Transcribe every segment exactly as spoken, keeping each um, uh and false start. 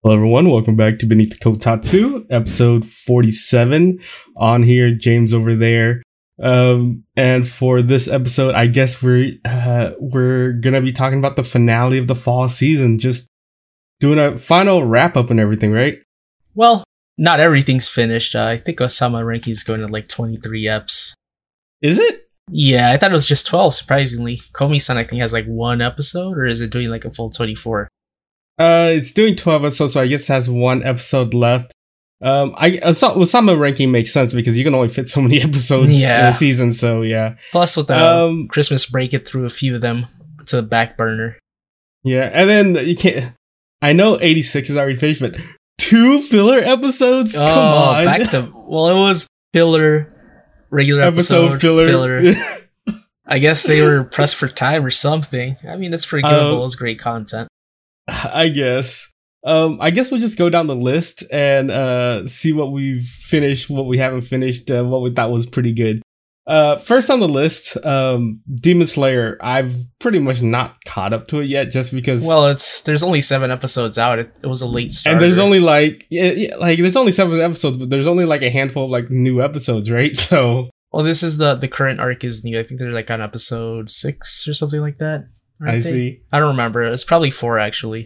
Hello everyone, welcome back to Beneath the Kotatsu, episode forty-seven. On here, James over there. Um, and for this episode, I guess we're uh, we're gonna be talking about the finale of the fall season, just doing a final wrap up and everything, right? Well, not everything's finished. Uh, I think Osama Ranking is going to like twenty-three eps. Is it? Yeah, I thought it was just twelve, surprisingly. Komi-san, I think, has like one episode, or is it doing like a full twenty-four? Uh, it's doing twelve episodes, so I guess it has one episode left. Um, I Osama Ranking makes sense because you can only fit so many episodes yeah. in a season, so yeah. Plus, with the um, Christmas break, it threw a few of them to the back burner. Yeah, and then you can't. I know eighty-six is already finished, but two filler episodes? Oh, Come on. Back to. Well, it was filler, regular episode, episode filler. filler. I guess they were pressed for time or something. I mean, it's pretty good. Um, it was great content. I guess. Um, I guess we'll just go down the list and uh, see what we've finished, what we haven't finished, uh, what we thought was pretty good. Uh, first on the list, um, Demon Slayer. I've pretty much not caught up to it yet, just because. Well, it's there's only seven episodes out. It, it was a late start, and there's only like yeah, yeah, like there's only seven episodes, but there's only like a handful of like new episodes, right? So. Well, this is the the current arc is new. I think they're like on episode six or something like that. I they? see. I don't remember. It's probably four actually.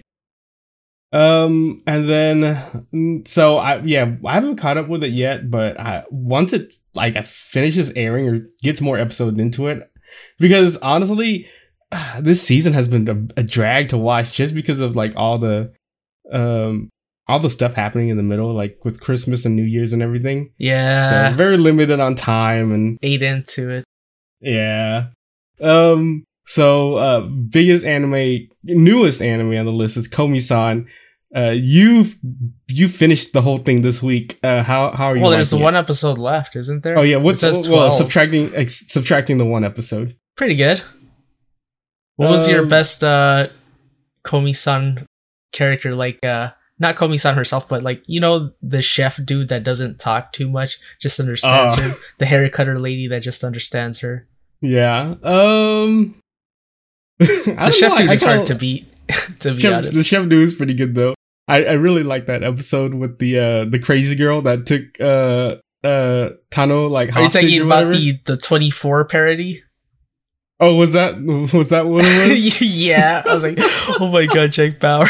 Um, and then so I yeah I haven't caught up with it yet, but I once it like finishes airing or gets more episodes into it, because honestly, this season has been a, a drag to watch just because of like all the um all the stuff happening in the middle, like with Christmas and New Year's and everything. Yeah, so very limited on time and ate into it. Yeah. Um. So, uh, biggest anime, newest anime on the list is Komi-san. Uh, you you finished the whole thing this week. Uh, how how are you? Well, there's the it? one episode left, isn't there? Oh yeah, what's it says well subtracting ex- subtracting the one episode? Pretty good. What was um, your best uh, Komi-san character? Like, uh, not Komi-san herself, but like you know the chef dude that doesn't talk too much, just understands uh, her. The hair cutter lady that just understands her. Yeah. Um. the chef know, dude I, is I hard to beat. To be chef, honest, the chef dude is pretty good though. I, I really like that episode with the uh the crazy girl that took uh uh Tano like. Are you talking about the the twenty-four parody? Oh, was that was that what it was? Yeah, I was like, oh my god, Jack Bauer.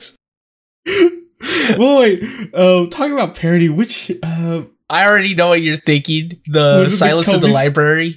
Well, wait, uh, talking about parody, which uh, I already know what you're thinking. The Silence the in the Library.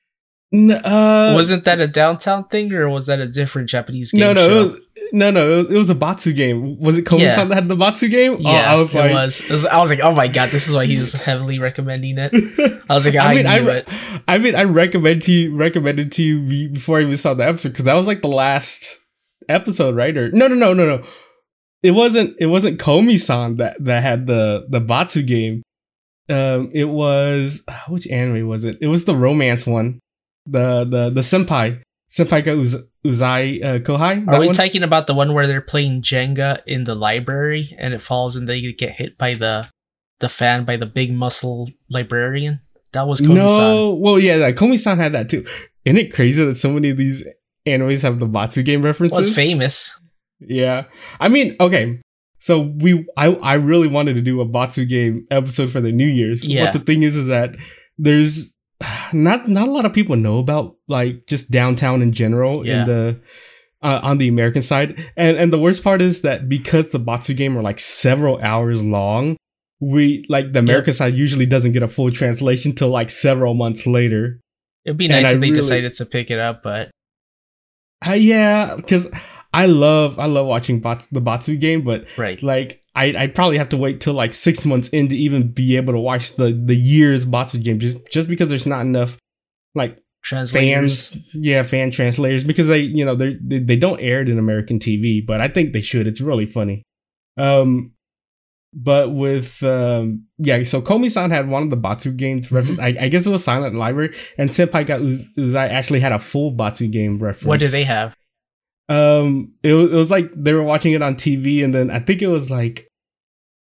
Uh, Wasn't that a downtown thing, or was that a different Japanese game no, no, show? It was, no, no, it was a Batsu game. Was it Komi-san yeah. that had the Batsu game? Yeah, oh, I was it, like, was. it was. I was like, oh my god, this is why he was heavily recommending it. I was like, I, I mean, knew I, it. I mean, I recommend to you, recommended to you before I even saw the episode, because that was like the last episode, right? Or no, no, no, no, no. It wasn't. It wasn't Komi-san that that had the the Batsu game. Um, it was which anime was it? It was the romance one. The the the senpai senpai ga Uz, Uzai uh, Kohai. Are we one? talking about the one where they're playing Jenga in the library and it falls and they get hit by the the fan by the big muscle librarian? That was Komi-san. No, well yeah, like, Komi-san had that too. Isn't it crazy that so many of these animes have the Batsu game references? Well, it's famous. Yeah, I mean, okay. So we, I, I really wanted to do a Batsu game episode for the New Year's. Yeah. But the thing is, is that there's not not a lot of people know about like just downtown in general yeah. in the uh, on the American side, and and the worst part is that because the Batsu game are like several hours long, we like the American yep. side usually doesn't get a full translation till like several months later. It'd be nice and if I they really, decided to pick it up, but uh, yeah, because I love I love watching Bats, the Batsu game, but right. like I I'd probably have to wait till like six months in to even be able to watch the the year's Batsu game, just just because there's not enough like translators. fans, yeah, fan translators, because they you know they they don't air it in American T V, but I think they should. It's really funny. Um, but with um yeah, so Komi-san had one of the Batsu games reference. Mm-hmm. I, I guess it was Silent Library, and Senpai ga Uz, Uzai actually had a full Batsu game reference. What did they have? Um, it was, it was like they were watching it on T V, and then I think it was like,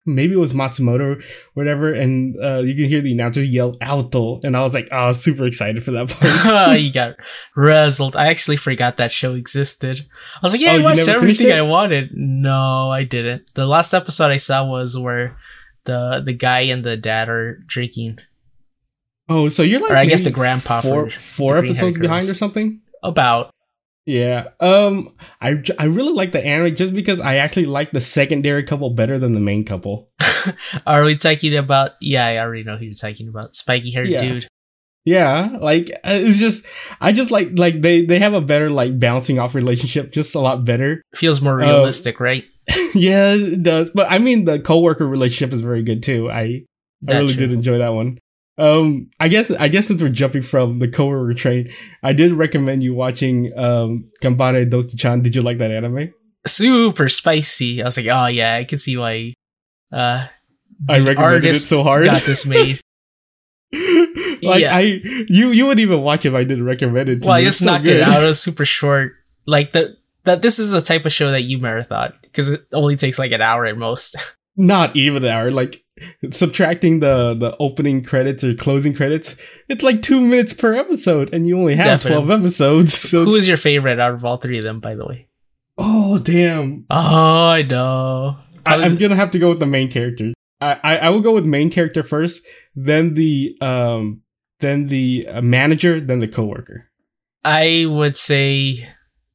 maybe it was Matsumoto or whatever, and uh, you can hear the announcer yell "Alto," and I was like, oh, I was super excited for that part. You got razzled. I actually forgot that show existed. I was like, yeah, Oh, I you watched never everything finished it? I wanted. No, I didn't. The last episode I saw was where the the guy and the dad are drinking. Oh, so you're like, Or I guess maybe the grandpa four, for four the green-haired episodes behind girls. or something. About. Yeah. Um, I j- I really like the anime just because I actually like the secondary couple better than the main couple. Are we talking about? Yeah, I already know who you're talking about. Spiky haired Yeah. dude. Yeah, like uh, it's just I just like like they they have a better like bouncing off relationship, just a lot better. Feels more Uh, realistic, right? Yeah, it does. But I mean, the coworker relationship is very good too. I I That really true. did enjoy that one. Um, I guess I guess since we're jumping from the coworker train, I did recommend you watching um Gambare Doki-chan. Did you like that anime? Super spicy. I was like, oh yeah, I can see why. Uh, I the recommended it artist so hard. got this made. like Yeah. I you you would even watch it if I didn't recommend it to Well, I you. just It's so knocked good. it out. It was super short. Like the that this is the type of show that you marathon because it only takes like an hour at most. Not even an hour. Like subtracting the the opening credits or closing credits, it's like two minutes per episode, and you only have Definitely. twelve episodes. So Who it's- is your favorite out of all three of them, by the way? oh damn! Oh, I know. I, I'm gonna have to go with the main character. I, I I will go with main character first, then the um then the uh, manager, then the coworker. I would say,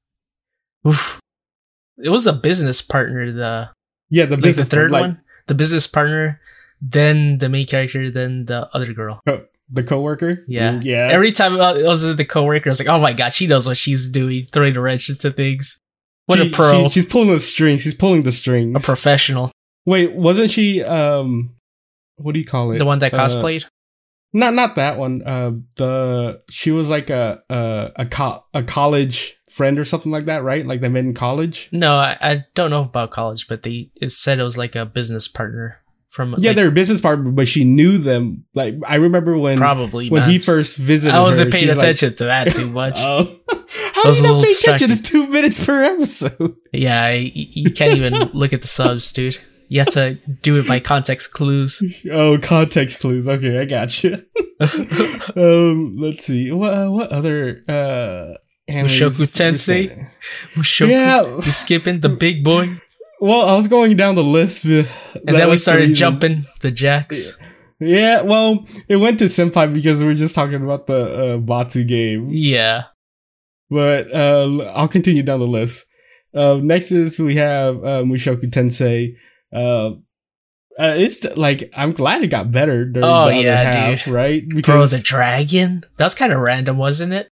oof, it was a business partner. The Yeah, the like the business third like, one, the business partner, then the main character, then the other girl. co- the coworker. Yeah. Mm, yeah. Every time it was the coworker, I was like, "Oh my god, she knows what she's doing, throwing a wrench into things." What She- a pro, she- she's pulling the strings. She's pulling the strings. a professional. Wait, wasn't she? Um, what do you call it? The one that Uh, cosplayed. Not not that one. Uh, the she was like a a a, co- a college friend or something like that, right? Like they met in college. No, I, I don't know about college, but they it said it was like a business partner from. Yeah, like, they're a business partner, but she knew them. Like I remember when probably when man. he first visited. I wasn't her, paying she's like, attention to that too much. Oh, how I was do a you not little pay attention? distracted. It's two minutes per episode. Yeah, I, you can't even look at the subs, dude. You have to do it by context clues. Oh, context clues. Okay, I got you. um, let's see. What uh, what other uh animes Mushoku Tensei? recently? Mushoku, Yeah. you skipping the big boy, Well, I was going down the list, uh, and then we started jumping the jacks. Yeah, well, it went to Senpai because we were just talking about the uh, Batu game. Yeah, But uh, I'll continue down the list. Uh, next is we have uh, Mushoku Tensei. Uh, uh, it's like I'm glad it got better during Oh, the other yeah, half, dude. right? bro, Because the dragon. That's kind of random, wasn't it?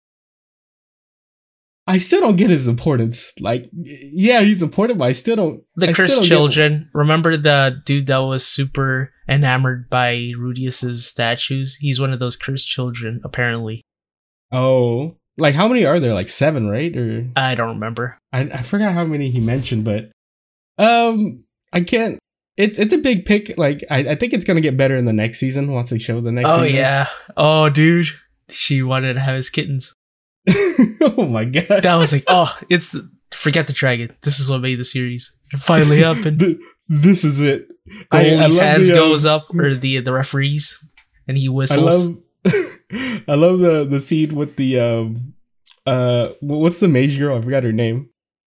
I still don't get his importance. Like, yeah, he's important, but I still don't. The I still cursed don't get- children. Remember the dude that was super enamored by Rudius's statues? He's one of those cursed children, apparently. Oh, like how many are there? Like seven, right? Or I don't remember. I, I forgot how many he mentioned, but um, I can't. It's it's a big pick. Like I, I think it's gonna get better in the next season once they show the next. Oh season. yeah. Oh dude, she wanted to have his kittens. Oh my god. That was like, oh, it's the, forget the dragon. This is what made the series. It finally happened. Th- this is it. I- I Goldie's love hands the, um, goes up, or the the referees, and he I whistles. love. I love the the scene with the um uh wh- what's the mage girl? I forgot her name.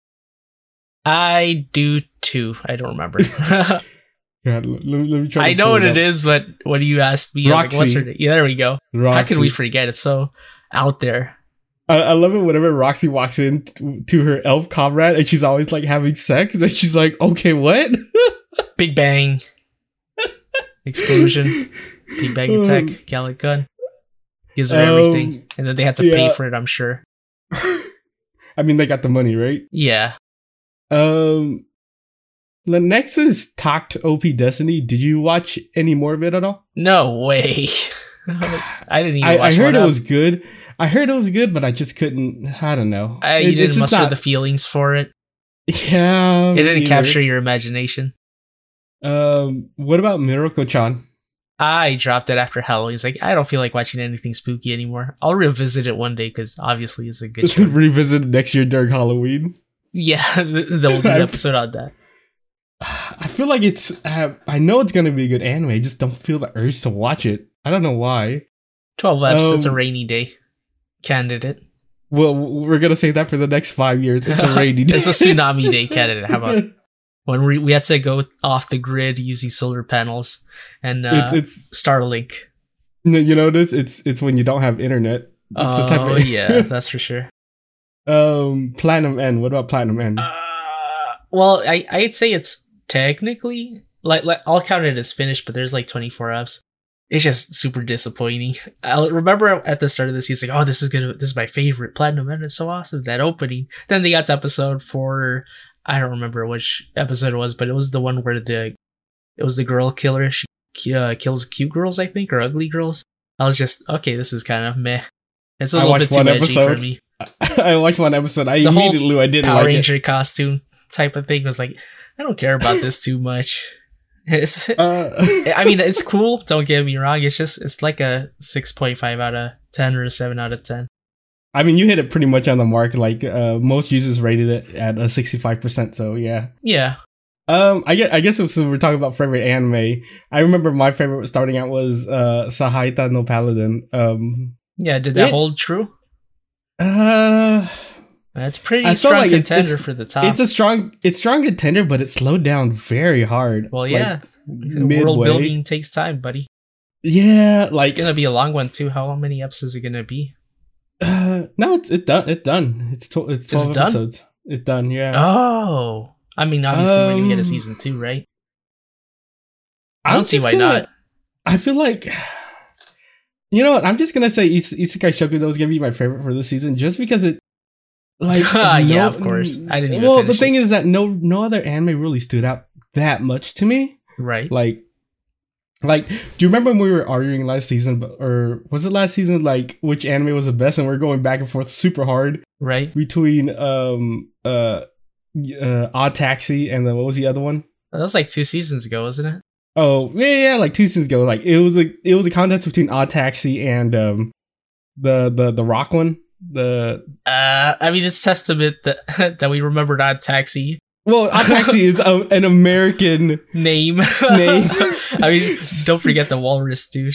I do too. I don't remember. God, let, let me, let me try. I to know pull what it it up. is, but when you asked me, I was like, what's her Roxy. name? Yeah, there we go. How Roxy. could we forget? It's so out there. I, I love it whenever Roxy walks in t- to her elf comrade and she's always like having sex and she's like, okay, what? Big bang. Explosion. Big bang attack. Gallic gun. Gives her Um, everything. And then they had to pay yeah. for it, I'm sure. I mean, they got the money, right? Yeah. Um, the next is Talked O P Destiny. Did you watch any more of it at all? No way. I didn't even I, watch I heard one it up. was good. I heard it was good, but I just couldn't. I don't know. I, It- you it's didn't just muster not- the feelings for it. Yeah, It didn't either. capture your imagination. Um, what about Miracle-chan? I dropped it after Halloween. It's like, I don't feel like watching anything spooky anymore. I'll revisit it one day because obviously it's a good show. Revisit next year during Halloween. Yeah, they'll do an episode on that. I feel like it's. Uh, I know it's gonna be a good anime. I just don't feel the urge to watch it. I don't know why. twelve episodes, Um, a rainy day candidate. Well, we're gonna say that for the next five years. It's a rainy day. It's a tsunami day candidate. How about when we we had to go off the grid using solar panels and uh, it's it's Starlink? no, you know this. It's it's when you don't have internet. It's Oh the type of yeah, that's for sure. um Platinum End. What about Platinum End? Uh, well, I I'd say it's technically like, like I'll count it as finished, but there's like twenty-four eps. It's just super disappointing. I remember at the start of this, he's like, "Oh, this is gonna, this is my favorite Platinum End. It's so awesome, that opening." Then they got to episode four. I don't remember which episode it was, but it was the one where the it was the girl killer. She uh, kills cute girls, I think, or ugly girls. I was just okay. This is kind of meh. It's a I little bit watched too one edgy episode. for me. I watched one episode. I The whole immediately knew I didn't Power like Ranger it. costume type of thing was like, I don't care about this too much. It's, Uh, I mean, it's cool. Don't get me wrong. It's just, it's like a six point five out of ten or a seven out of ten. I mean, you hit it pretty much on the mark. Like uh, most users rated it at a sixty-five percent. So yeah. Yeah. Um, I guess I guess since we're talking about favorite anime, I remember my favorite starting out was uh Sahaita no Paladin. Um, Yeah. Did that It- hold true? uh, That's pretty I felt strong like it's- contender it's- for the top. it's a strong, it's strong contender, but it slowed down very hard. well, Like, yeah. World midway. building takes time, buddy. Yeah, like It's gonna be a long one too. How many episodes is it gonna be? uh, no, it's it done. It's done. It's tw- it's twelve It's done? episodes. It's done. Yeah. Oh, I mean, obviously we're gonna get a Um, season two, right? I I'm don't see just why gonna- not. I feel like, you know what? I'm just gonna say Is- Isekai Shokudo is gonna be my favorite for this season, just because it, like, Yeah, no- of course. I didn't even Well, the finish thing is that no no other anime really stood out that much to me. Right. Like, like, do you remember when we were arguing last season, but- or was it last season? Like, which anime was the best, and we are going back and forth super hard Right. between um uh, uh Odd Taxi and then what was the other one? That was like two seasons ago, wasn't it? Oh yeah, yeah, like two seasons ago. Like it was a it was a contest between Odd Taxi and um the the the Rock one. The Uh, I mean, it's testament that that we remembered Odd Taxi well, Odd Taxi is a, an American name. Name. I mean, don't forget the walrus, dude.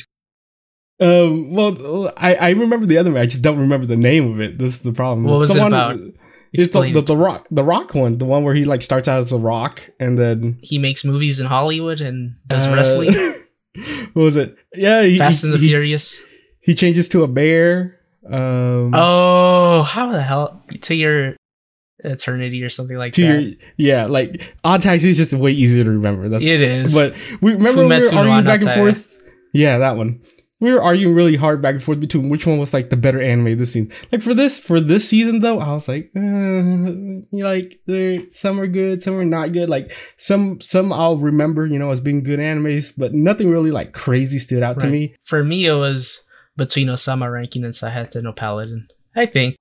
Um, well, I, I remember the other one. I just don't remember the name of it. This is the problem. What It's was the it one- about? It's the, Explain. the the rock the rock one, the one where he like starts out as a rock and then He makes movies in Hollywood and does uh, wrestling. What was it? Yeah, he, Fast he, and the he, Furious. He changes to a bear. Um, Oh, how the hell to your eternity or something like to that? your yeah, like Odd Taxi is just way easier to remember. That's It is. But we remember we were Fumetsu no arguing back and Anataya. forth. Yeah, that one. We were arguing really hard back and forth between which one was like the better anime this season. Like for this for this season though, I was like, uh, you know, like they're some are good, some are not good. Like some some I'll remember, you know, as being good animes, but nothing really like crazy stood out to Right. me. For me, it was between Osama Ranking and Sahata no Paladin. I think.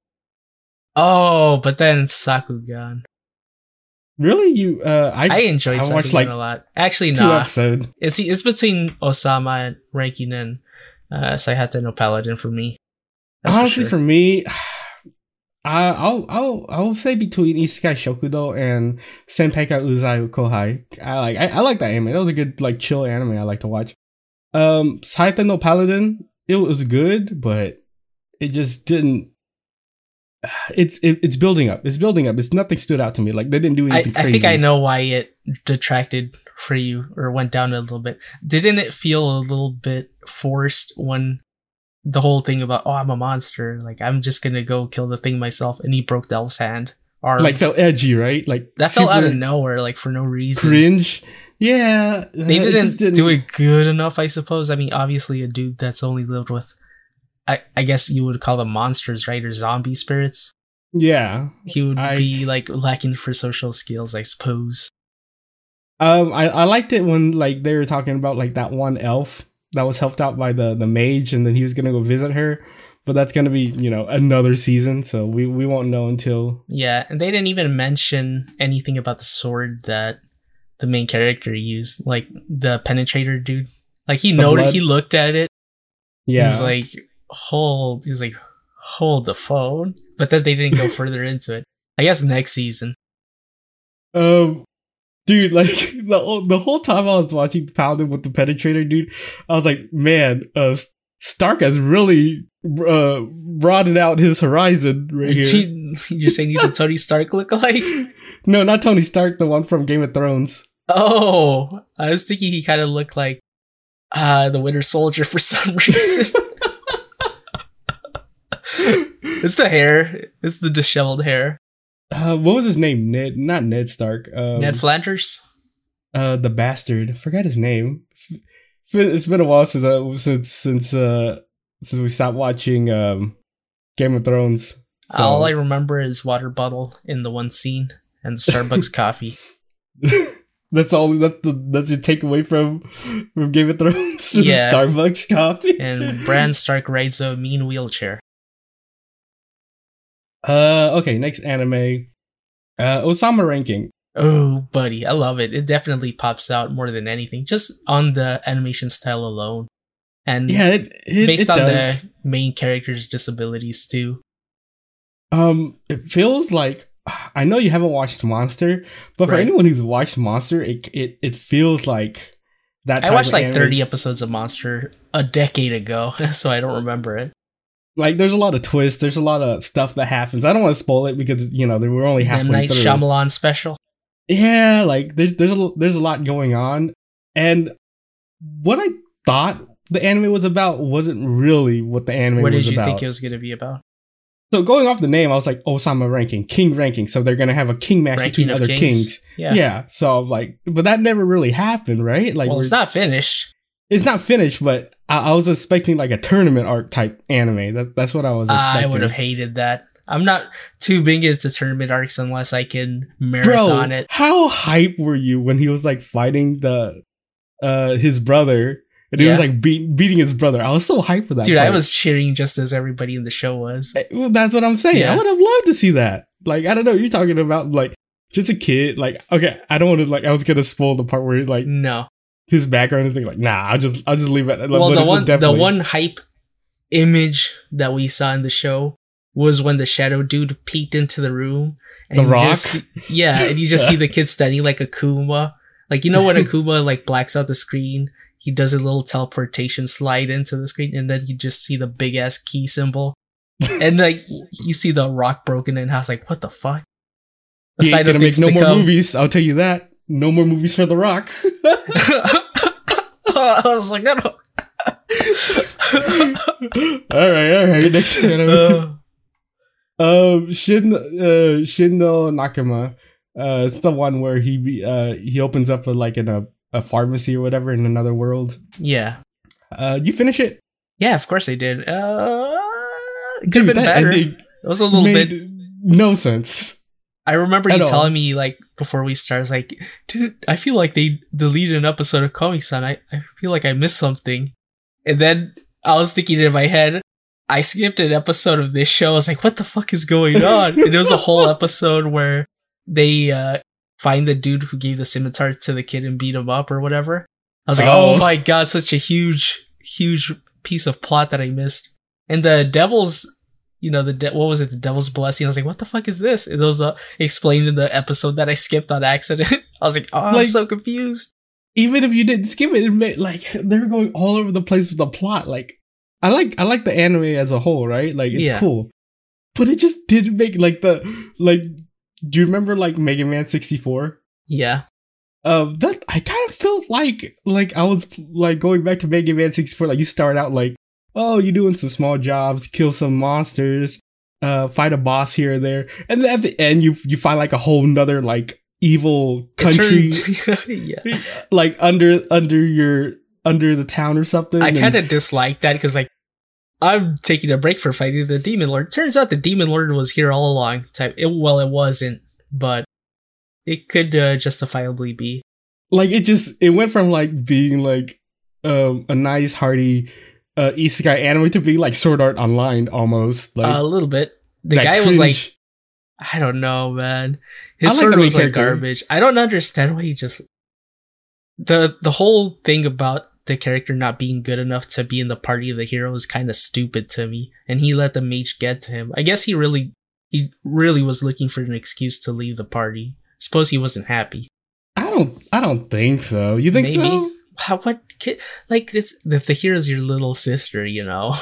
Oh, but then Sakugan. Really, you? Uh, I I enjoyed I Sakugan watched, like, a lot. Actually, two nah. episodes. It's it's between Osama Ranking and uh, Sahata no Paladin for me. That's Honestly, for for, sure. me, I, I'll I'll I'll say between Isekai Shokudo and Senpeka Uzai Kohai. I like I, I like that anime. That was a good like chill anime I like to watch. Um, Saita no Paladin, it was good, but it just didn't. It's it, it's building up. It's building up. It's nothing stood out to me. Like they didn't do I, anything I crazy. think I know why it detracted for you or went down a little bit. Didn't it feel a little bit forced when the whole thing about, oh, I'm a monster, like I'm just gonna go kill the thing myself, and he broke the elf's hand? Or Like felt edgy, right? Like that felt out of super nowhere, like for no reason. cringe. Yeah, They uh, it didn't, just didn't do it good enough, I suppose. I mean, obviously, a dude that's only lived with, I, I guess you would call them monsters, right, or zombie spirits. Yeah, He would I- be like lacking for social skills, I suppose. Um, I, I liked it when like they were talking about like that one elf that was helped out by the the mage, and then he was gonna go visit her, but that's gonna be you know another season, so we we won't know until Yeah, and they didn't even mention anything about the sword that the main character used, like the penetrator dude. Like he The noted, blood? he looked at it. yeah. He was like, hold. He was like, hold the phone. But then they didn't go further into it. I guess next season. um, Dude, like the whole- the whole time I was watching Paladin with the Penetrator, dude, I was like, man, uh, Stark has really uh, broadened out his horizon right here. You're saying he's a Tony Stark lookalike? No, not Tony Stark, the one from Game of Thrones. Oh, I was thinking he kind of looked like uh, the Winter Soldier for some reason. It's the hair. It's the disheveled hair. Uh, what was his name? Ned, not Ned Stark. Um, Ned Flanders. Uh, the bastard. I forgot his name. It's, it's been it's been a while since uh, since since uh since we stopped watching um Game of Thrones. So. All I remember is water bottle in the one scene and the Starbucks coffee. That's all. That's the that's your takeaway from from Game of Thrones. Yeah, Starbucks coffee. And Bran Stark rides a mean wheelchair. Uh, okay. Next anime, uh, Osama ranking. Oh, buddy, I love it. It definitely pops out more than anything, just on the animation style alone, and yeah, it, it, based it on does. the main character's disabilities too. Um, it feels like I know you haven't watched Monster, but for Right. anyone who's watched Monster, it it it feels like that. I type watched of like anime. thirty episodes of Monster a decade ago, so I don't remember it. Like, there's a lot of twists. There's a lot of stuff that happens. I don't want to spoil it because you know they were only The halfway Night through. Shyamalan special. Yeah, like there's there's a there's a lot going on, and what I thought the anime was about wasn't really what the anime What was did you about. think it was going to be about? So going off the name, I was like Osama ranking, king ranking. So they're gonna have a king match Ranking between of other kings? kings. Yeah. Yeah. So I'm like, but that never really happened, right? Like, Well, we're- it's not finished. it's not finished, but I, I was expecting like a tournament arc type anime. That that's what I was expecting. I would have hated that. I'm not too big into tournament arcs unless I can Bro, marathon it. how hype were you when he was like fighting the uh his brother and he was Yeah. like beat, beating his brother? I was so hyped for that. Dude, I fight. was cheering just as everybody in the show was. Eh, well, that's what I'm saying. Yeah. I would have loved to see that. Like, I don't know. You're talking about like just a kid. Like, okay, I don't want to like. I was gonna spoil the part where like No. his background and thing. Like, nah, I'll just I'll just leave it. Like, Well, but the it's one the definitely- one hype image that we saw in the show was when the shadow dude peeked into the room. And The you Rock? just- yeah, and you just see the kid standing like Akuma. Like, you know when Akuma like blacks out the screen, he does a little teleportation slide into the screen, and then you just see the big ass key symbol. And like you see the Rock broken in half. Like, what the fuck? A He ain't sign of gonna make things no to more come. movies. I'll tell you that. No more movies for The Rock. I was like, I don't. all right, all right. Next anime. Uh, Um, Shin, uh, Shindo Nakama. Uh, it's the one where he be, uh he opens up a, like in a, a pharmacy or whatever in another world. yeah, Uh, you finish it? yeah. Of course I did. Uh, it could Dude, have been that better. ending It was a little made bit. no sense. I remember at you all. telling me like before we started, it's like, dude, I feel like they deleted an episode of Komi-san. I, I feel like I missed something. And then I was thinking in my head, I skipped an episode of this show. I was like, what the fuck is going on? And it was a whole episode where they uh, find the dude who gave the scimitar to the kid and beat him up or whatever. I was like, oh, Oh. my god, such a huge, huge piece of plot that I missed. And the devil's, you know, the de- what was it? The devil's blessing. I was like, what the fuck is this? And it was uh, explained in the episode that I skipped on accident. I was like, oh, I'm Like- so confused. Even if you didn't skip it, it made, like they're going all over the place with the plot. Like, I like I like the anime as a whole, right? Like, it's Yeah. cool, but it just didn't make like the like. Do you remember like Mega Man sixty-four? Yeah. Um, that I kind of felt like like I was like going back to Mega Man sixty-four. Like, you start out like, oh, you're doing some small jobs, kill some monsters, uh, fight a boss here or there, and then at the end you you find like a whole nother like evil It country turned- yeah. like under under your under the town or something. I and- kind of disliked that because, like, I'm taking a break for fighting the Demon Lord. Turns out the Demon Lord was here all along. Type. It, well, it wasn't, but it could uh, justifiably be. like it just it went from like being like um a nice hearty uh isekai anime to being like Sword Art Online almost. Like a little bit. The that guy was like, cringe. I don't know, man. His I like sword the main was like character. garbage. I don't understand why he just the the whole thing about the character not being good enough to be in the party of the hero is kind of stupid to me. And he let the mage get to him. I guess he really he really was looking for an excuse to leave the party. Suppose he wasn't happy. I I don't. I don't think so. You think Maybe. so? How, what? Kid, like this? If the hero's your little sister, you know.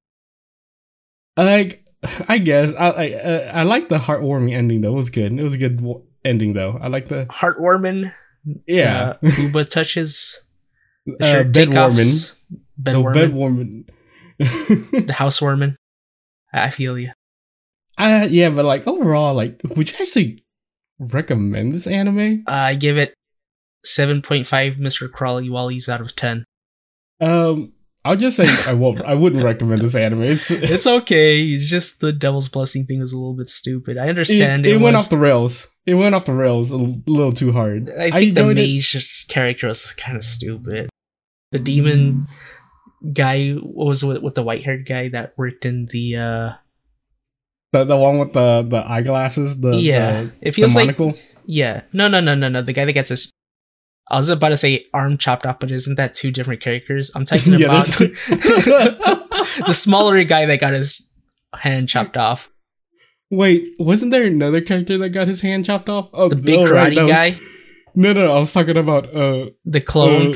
Like, I guess I I, uh, I like the heartwarming ending though. It was good. It was a good w- ending though. I like the Heartwarming. yeah. Uh, Booba touches. The Uh, shirt bed warming. takeoffs. Bed The warming. bed warming. The housewarming. I feel you. Uh, yeah, but like overall, like, would you actually recommend this anime? Uh, I give it seven point five Mister Crawley Wallies out of ten. Um, I'll just say I won't. I wouldn't recommend this anime. It's It's okay. It's just the Devil's Blessing thing was a little bit stupid. I understand it, it, it went was, off the rails. It went off the rails a l- little too hard. I think the enjoyed it. mage character was kind of stupid. The demon guy, what was with, with the white haired guy that worked in the uh The the one with the the eyeglasses. The yeah, the, it feels the like monocle. yeah. No, no, no, no, no. The guy that gets his. I was about to say arm chopped off, but isn't that two different characters? I'm talking Yeah, about there's- the smaller guy that got his hand chopped off. Wait, wasn't there another character that got his hand chopped off? Oh, The big oh, karate right, that was- guy, No, no, no. I was talking about uh. the clone. uh,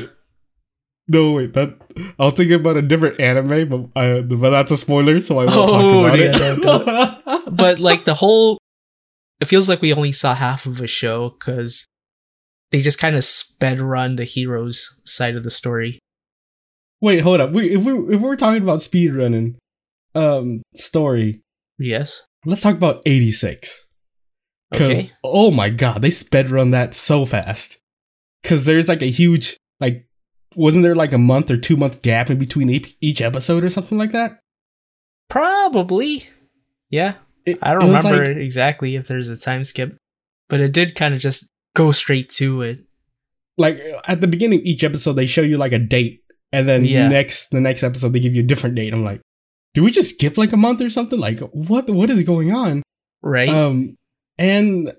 no, wait. That I was thinking about a different anime, but uh, but that's a spoiler, so I won't Oh, talk about yeah, it. don't But like the whole, it feels like we only saw half of a show because they just kind of sped run the hero's side of the story. Wait, hold up. We if we if we're talking about speedrunning, um, story, Yes. let's talk about eighty-six. Cause Okay. oh my god, they sped run that so fast. Cause there's like a huge like, wasn't there like a month or two month gap in between each, each episode or something like that? Probably. Yeah. It- I don't it was remember like- exactly if there's a time skip, but it did kind of just go straight to it. Like at the beginning of each episode, they show you like a date, and then Yeah. next the next episode they give you a different date. I'm like, do we just skip like a month or something? Like what what is going on? Right? Um, and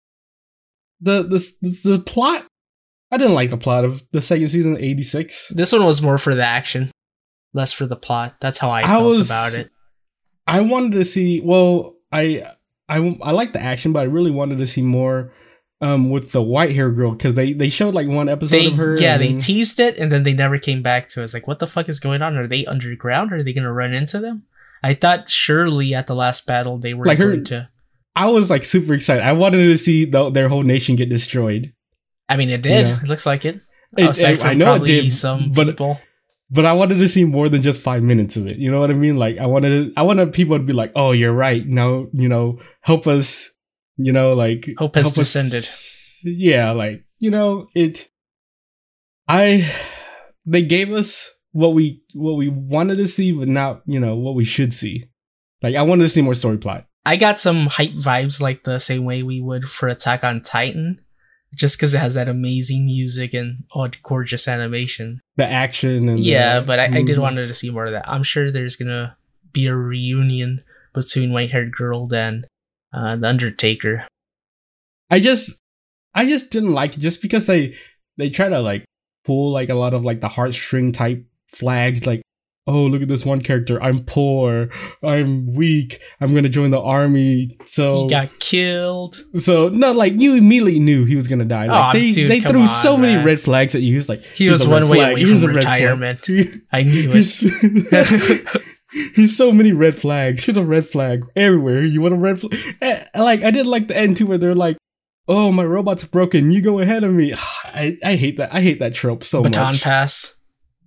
the the the, the plot. I didn't like the plot of the second season of eighty-six. this one was more for the action, less for the plot. That's how I, I felt was- about it. I wanted to see. Well, I I I like the action, but I really wanted to see more. Um, with the white hair girl, because they they showed like one episode They, of her. yeah, they and- teased it and then they never came back to us. Like, what the fuck is going on? Are they underground? Are they going to run into them? I thought surely at the last battle they were Like her- going to. I was like super excited. I wanted to see the, their whole nation get destroyed. I mean, it did. Yeah. It looks like it. It- Aside it- from I know it probably did, some but- people. But I wanted to see more than just five minutes of it. You know what I mean? Like I wanted to, I wanted people to be like, "Oh, you're right. Now, you know, help us." You know, like Hope has help us- descended. Yeah, like you know, it. I, they gave us what we what we wanted to see, but not you know what we should see. Like I wanted to see more story plot. I got some hype vibes like the same way we would for Attack on Titan, just because it has that amazing music and oh, gorgeous animation. The action and Yeah, the, but I, I did Mhm. want to see more of that. I'm sure there's gonna be a reunion between White Haired Girl and uh, the Undertaker. I just I just didn't like it just because they they try to like pull like a lot of like the heartstring type flags like, oh, look at this one character, I'm poor, I'm weak, I'm gonna join the army. So He got killed. so no, like you immediately knew he was gonna die. Like Aw, they dude, they come threw on, so many man. red flags at you. He was like He here's was a red one way flag, away here's from a red flag. retirement. I knew it. Here's, here's so many red flags. Here's a red flag everywhere. You want a red flag? Eh, Like I did like the end too, where they're like, "Oh, my robot's broken. You go ahead of me." I, I hate that. I hate that trope so Baton much. pass.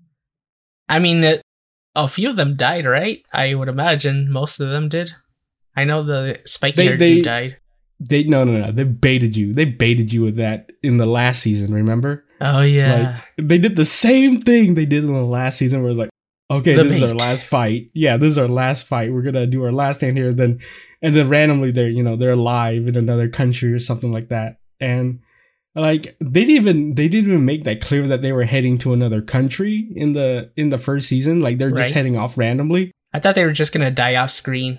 I mean, it, a few of them died, right? I would imagine most of them did. I know the spiky They- haired they- dude died. They no no no. They baited you. They baited you with that in the last season. Remember? Oh yeah. They did the same thing they did in the last season, where it's like, okay, The this is our bait. last fight. Yeah, this is our last fight. We're gonna do our last stand here. Then, and then randomly they're you know they're alive in another country or something like that. And like they didn't even they didn't even make that clear that they were heading to another country in the in the first season. Like they're just Right. heading off randomly. I thought they were just gonna die off screen.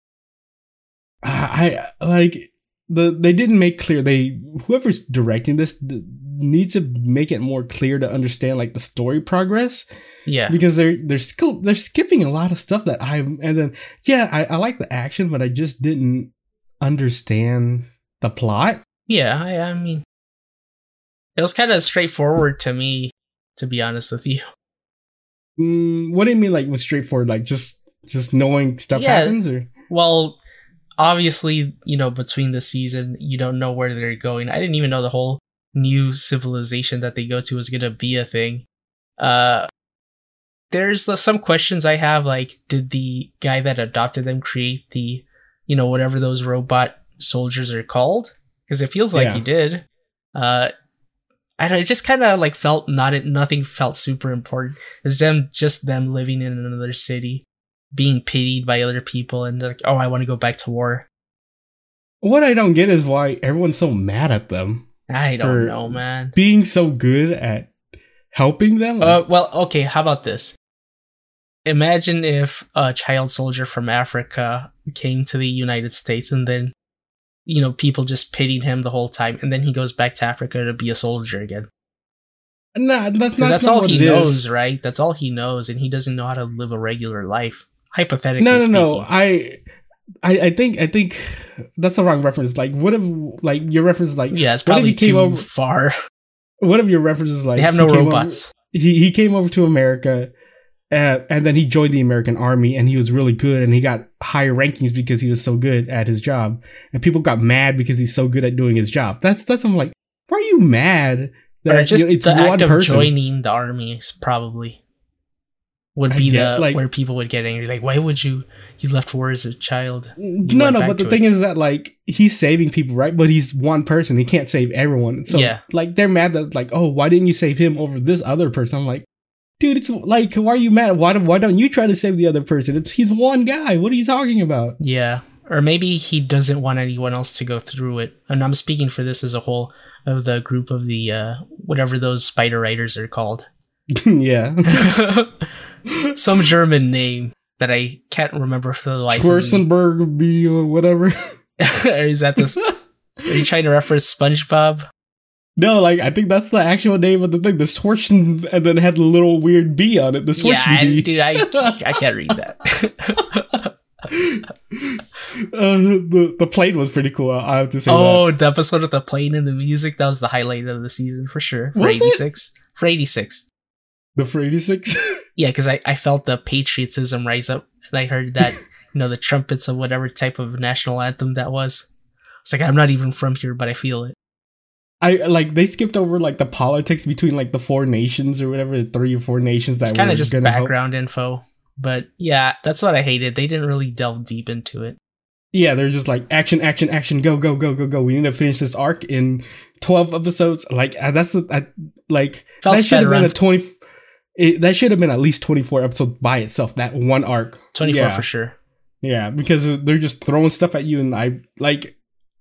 I, I like the they didn't make clear they whoever's directing this d- needs to make it more clear to understand like the story progress. Yeah. Because they're they're still they're skipping a lot of stuff that I and then yeah I, I like the action, but I just didn't understand the plot. Yeah, I, I mean, It was kind of straightforward to me, to be honest with you. Mm, what do you mean, like, was straightforward? Like, just just knowing stuff Yeah. happens, or Well, obviously, you know, between the season, you don't know where they're going. I didn't even know the whole new civilization that they go to was gonna be a thing. Uh, there's the, some questions I have, like, did the guy that adopted them create the, you know, whatever those robot soldiers are called? Because it feels like Yeah. he did. Uh, I don't, it just kind of like felt not nothing felt super important. It's them just them living in another city, being pitied by other people, and like, oh, I want to go back to war. what I don't get is why everyone's so mad at them I don't For- know, man. being so good at helping them. Uh, well, okay, how about this? Imagine if a child soldier from Africa came to the United States and then, you know, people just pitied him the whole time, and then he goes back to Africa to be a soldier again. nah, that's Because not that's not all what he it is. knows, right? That's all he knows, and he doesn't know how to live a regular life. Hypothetically No, no, speaking. no. I, I, I think, I think that's the wrong reference. Like, what if, like, your reference is like, Yeah, it's what if probably he came too over- far. what if your reference is like, They have he no came over- robots. he he came over to America, uh, and then he joined the American Army, and he was really good, and he got higher rankings because he was so good at his job, and people got mad because he's so good at doing his job. That's that's I'm like, why are you mad? Or just you know, it's the one act of person. joining the army is probably would I be get, the like- where people would get angry. Like, why would you you left war as a child? No, went no, back but the to thing it. is that like he's saving people, right? But he's one person; he can't save everyone. So Yeah. like they're mad that like, oh, why didn't you save him over this other person? I'm like, dude, it's like, why are you mad? Why don't why don't you try to save the other person? It's he's one guy. What are you talking about? Yeah. Or maybe he doesn't want anyone else to go through it. And I'm speaking for this as a whole of the group of the uh whatever those spider riders are called. Yeah. Some German name that I can't remember for the life of me. Schwarzenberg be or whatever. Or is that this? Are you trying to reference SpongeBob? No, like I think that's the actual name of the thing. The Schwarzen, and then it had a little weird B on it. The Yeah, Schwarzen I, bee. dude, I I can't read that. Uh, the the plane was pretty cool. I have to say. Oh, the episode of the plane and the music, that was the highlight of the season for sure. For Was it? eighty-six. For eighty-six. that. The for eighty-six. Yeah, because I, I felt the patriotism rise up, and I heard that, you know, the trumpets of whatever type of national anthem that was. It's like, I'm not even from here, but I feel it. I like they skipped over like the politics between like the four nations or whatever, the three or four nations that It's kind were of just gonna help. background info. But yeah, that's what I hated. They didn't really delve deep into it. Yeah, they're just like action, action, action, go, go, go, go, go. We need to finish this arc in twelve episodes. Like uh, that's the I, like Felt that should have sped been a around. twenty. It, that should have been at least twenty-four episodes by itself. That one arc, twenty-four yeah. for sure. Yeah, because they're just throwing stuff at you, and I like.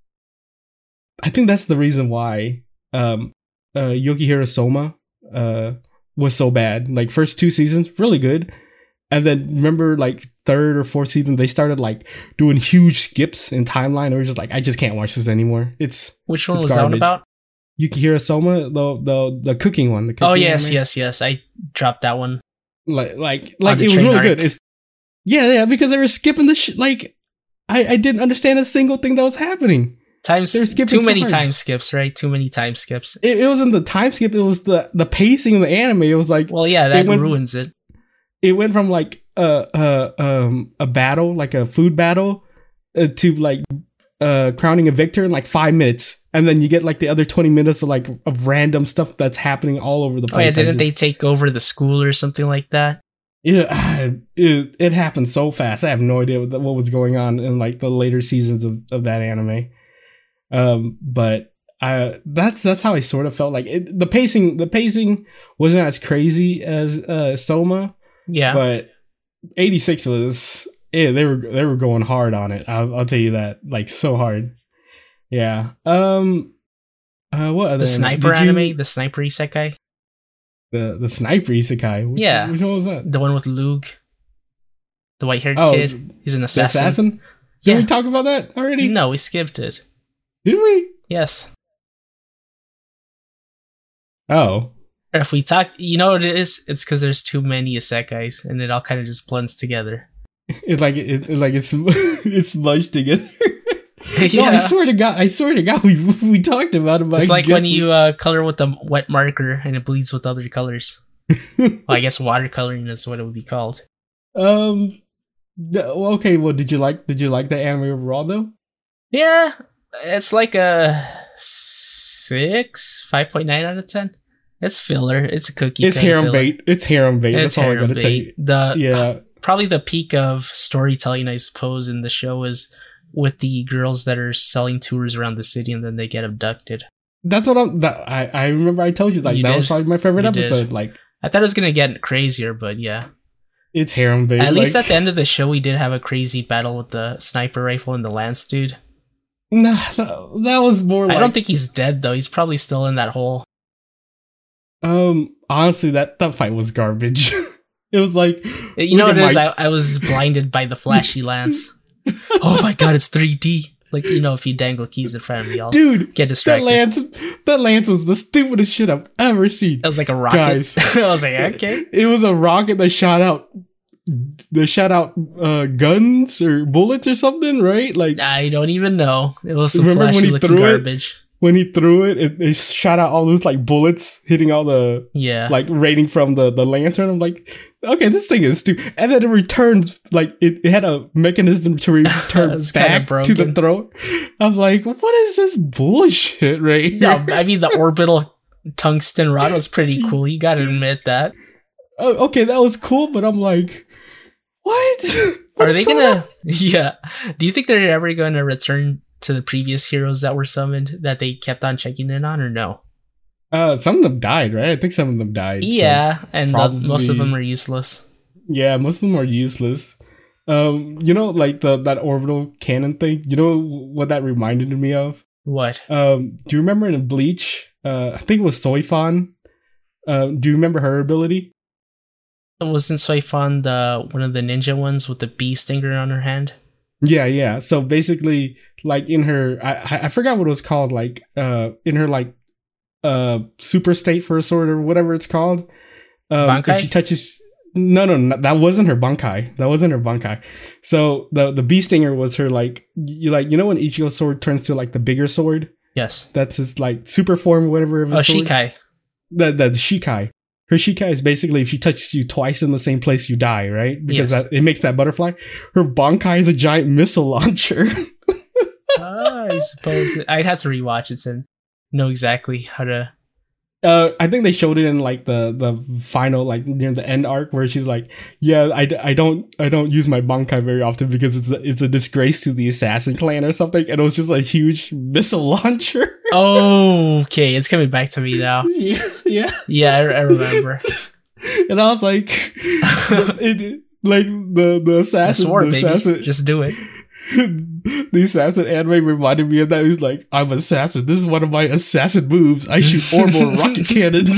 I think that's the reason why um, uh, Yukihiro Soma uh, was so bad. Like first two seasons, really good, and then remember like third or fourth season, they started like doing huge skips in timeline. Or just like, I just can't watch this anymore. It's Which one It's was that one garbage. about? Yukihiro Soma, the the the cooking one. The cooking Oh, yes, anime. yes, yes. I dropped that one. Like like like the it was train really arc. good. It's yeah, yeah, because they were skipping the sh- like I I didn't understand a single thing that was happening. Times They're skipping too many so hard. time skips, right? Too many time skips. It, it wasn't the time skip. It was the the pacing of the anime. It was like Well, yeah, that went- ruins it. it went from like uh uh um a battle, like a food battle, uh, to like uh crowning a victor in like five minutes, and then you get like the other twenty minutes of like of random stuff that's happening all over the Oh, yeah, place. I didn't they just- take over the school or something like that? Yeah, it, it happened so fast. I have no idea what, what was going on in like the later seasons of, of that anime. Um, but I that's that's how I sort of felt like it, the pacing. The pacing wasn't as crazy as uh, Soma, Yeah. but eighty-six was. Yeah, they were they were going hard on it. I'll, I'll tell you that, like so hard. Yeah. Um. Uh. What other the anime? sniper Did you- anime, the sniper isekai, The the sniper isekai. Which, Yeah. Which one was that? the one with Lug, the white-haired Oh, kid. He's an The assassin. assassin. Did Yeah. we talk about that already? No, we skipped it. Did we? Yes. Oh. Or if we talk, you know what it is? It's because there's too many isekais, and it all kind of just blends together. It's like it, it like it's it's smudged together. No, I swear to God, I swear to God, we we talked about it. But it's I like guess when we- you uh, color with a wet marker and it bleeds with other colors. Well, I guess watercoloring is what it would be called. um. the- okay, well, did you like did you like the anime overall though? Yeah, it's like a six, five point nine out of ten. It's filler. It's a cookie. It's kind of harem filler. bait. It's harem bait. It's That's all I harem gotta tell you. bait. The Yeah, probably the peak of storytelling, I suppose, in the show is with the girls that are selling tours around the city and then they get abducted. that's what I'm. That, I I remember I told you like You that did. was probably my favorite You did. episode. Like I thought it was gonna get crazier, but yeah. it's harem bait. At least like, at the end of the show, we did have a crazy battle with the sniper rifle and the lance dude. Nah, that, that was more. Like, I don't think he's dead though. He's probably still in that hole. Um, honestly, that that fight was garbage. It was like, You know look what it at is? my- I, I was blinded by the flashy lance. Oh my god, it's three D. Like, you know, if you dangle keys in front of me, I'll dude, get that distracted. lance, that lance was the stupidest shit I've ever seen. It was like a rocket. Guys. I was like, okay. It was a rocket that shot out, that shot out uh, guns or bullets or something, right? Like I don't even know. It was some Remember when flashy he looking threw it? garbage. when he threw it, it, it shot out all those like bullets hitting all the Yeah. like raining from the the lantern. I'm like, okay, this thing is stupid. And then it returned, like it, it had a mechanism to return It's kinda back to the broken. throat. I'm like, what is this bullshit, right? No, here? I mean, the orbital tungsten rod was pretty cool. You gotta admit that. Oh, okay, that was cool, but I'm like, what? Are What's they going gonna? on? Yeah. Do you think they're ever going to return to the previous heroes that were summoned that they kept on checking in on, or no? Uh, some of them died, right? I think some of them died. so- Yeah, and the, most of probably- them are useless. yeah, most of them are useless. Um, you know, like the that orbital cannon thing. You know what that reminded me of? What? Um, do you remember in Bleach? Uh, I think it was Soifan. Uh, do you remember her ability? Wasn't Soifan the one of the ninja ones with the bee stinger on her hand? Yeah, yeah. So basically, like in her, I I- I forgot what it was called. Like, uh, in her like, uh, super state for a sword or whatever it's called. Um, Bankai? if she touches, no, no, no, that wasn't her Bankai. That wasn't her Bankai. So the the bee stinger was her like, you like you know when Ichigo's sword turns to like the bigger sword. Yes. That's his like super form, whatever of Oh, his sword. Shikai. That that's Shikai. Her Shikai is basically if she touches you twice in the same place, you die, right? Because Yes. that it makes that butterfly. Her Bankai is a giant missile launcher. Ah, I suppose I'd have to rewatch it and know exactly how to. uh, I think they showed it in like the the final like near the end arc where she's like, yeah, I, I don't I don't use my Bankai very often because it's a, it's a disgrace to the assassin clan or something, and it was just a huge missile launcher. Oh, okay, it's coming back to me now. yeah, yeah. Yeah, I, I remember. And I was like, it, like the the I assassin, swore, the baby. assassin, Just do it. the assassin anime reminded me of that. He's like, I'm assassin. This is one of my assassin moves. I shoot orbital rocket cannons.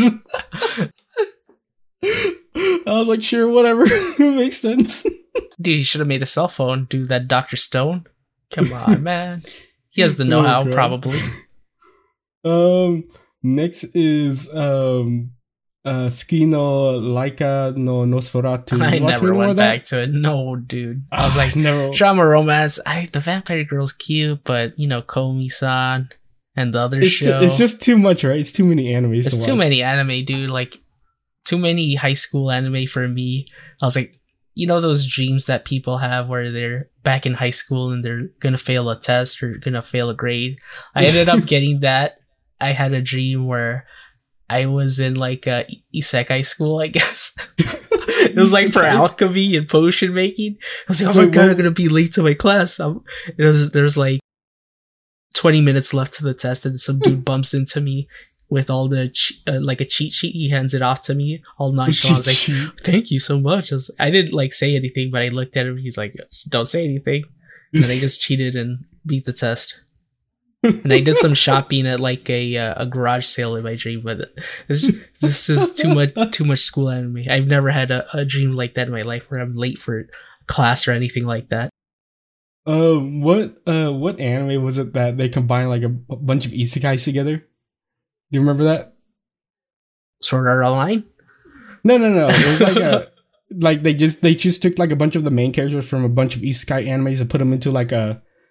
I was like, sure, whatever. Makes sense. Dude, he should have made a cell phone. Do that, Doctor Stone. Come on, man. He has the know-how, Oh, God. probably. Um, next is um, uh, Tsukino Laika no Nosferatu. I You watch never any more went of that? back to it. No, dude. I was Ah, like, never. drama romance. I the vampire girl's cute, but you know, Komi-san and the other It's, show. it's just too much, right? It's too many animes. to It's too watch. many anime, dude. Like too many high school anime for me. I was like, you know those dreams that people have where they're back in high school and they're gonna fail a test or gonna fail a grade. I ended up getting that. I had a dream where I was in like a isekai school, I guess. It was like for alchemy and potion making. I was like, oh my Wait, god, what- I'm gonna be late to my class. I'm, it was, there's like twenty minutes left to the test, and some dude bumps into me with all the che- uh, like a cheat sheet. He hands it off to me, all nonchalant. I was like, thank you so much. I, was, I didn't like say anything, but I looked at him. He's like, don't say anything. And then I just cheated and beat the test. And I did some shopping at like a uh, a garage sale in my dream, but this this is too much too much school anime. I've never had a, a dream like that in my life where I'm late for class or anything like that. Um, what uh, what anime was it that they combined like a, b- bunch of isekais together? Do you remember that? Sword Art Online? No, no, no. It was like a like they just they just took like a bunch of the main characters from a bunch of isekai animes and put them into like a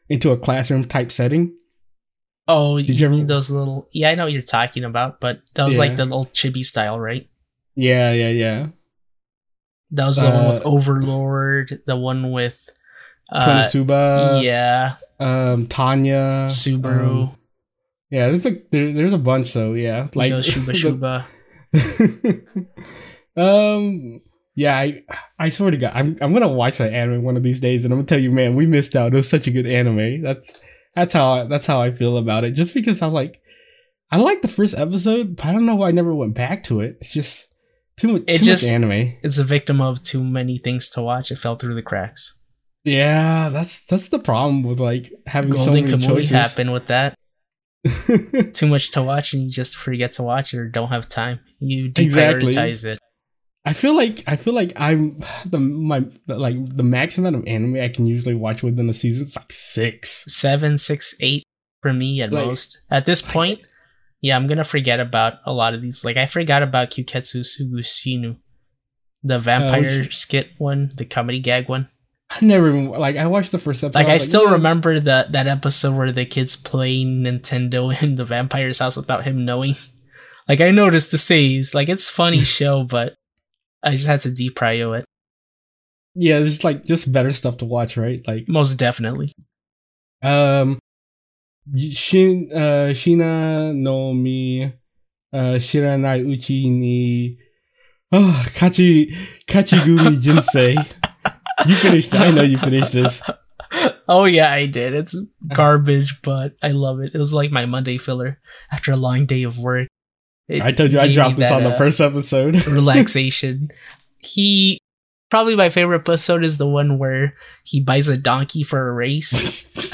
into a classroom type setting. Oh, Did you, you ever mean those little? Yeah, I know what you're talking about, but that was yeah. like the little chibi style, right? Yeah, yeah, yeah. That was the uh, one with Overlord, the one with uh, Konosuba. Yeah. Um, Tanya. Subaru. Um, yeah, there's like there, there's a bunch. So yeah, like Shuba Shuba. um. Yeah, I I swear to God, I'm I'm gonna watch that anime one of these days, and I'm gonna tell you, man, we missed out. It was such a good anime. That's that's how I, that's how I feel about it. Just because I like, I like the first episode, but I don't know why I never went back to it. It's just too much. It too just much anime. It's a victim of too many things to watch. It fell through the cracks. Yeah, that's that's the problem with like having Golden so many Kamuy choices. Happen with that. Too much to watch, and you just forget to watch it or don't have time. You deprioritize exactly. it. I feel like I feel like I'm the my like the max amount of anime I can usually watch within a season is like six, seven, six, eight for me at like, most. At this point, yeah, I'm gonna forget about a lot of these. Like I forgot about Kyuketsu Sugushinu, the vampire uh, skit one, the comedy gag one. I never even like I watched the first episode. Like I, I still like, yeah. remember that that episode where the kid's playing Nintendo in the vampire's house without him knowing. Like I noticed the saves. Like it's a funny show, but I just had to deprio it. Yeah, there's like just better stuff to watch, right? Like most definitely. Um, Shin uh, Shina no Mi uh, Shiranai Uchi ni oh Kachi Kachigumi Jinsei. You finished it. I know you finished this. Oh yeah, I did. It's garbage, but I love it. It was like my Monday filler after a long day of work. It I told you I dropped this that, on the uh, first episode. Relaxation. He probably my favorite episode is the one where he buys a donkey for a race.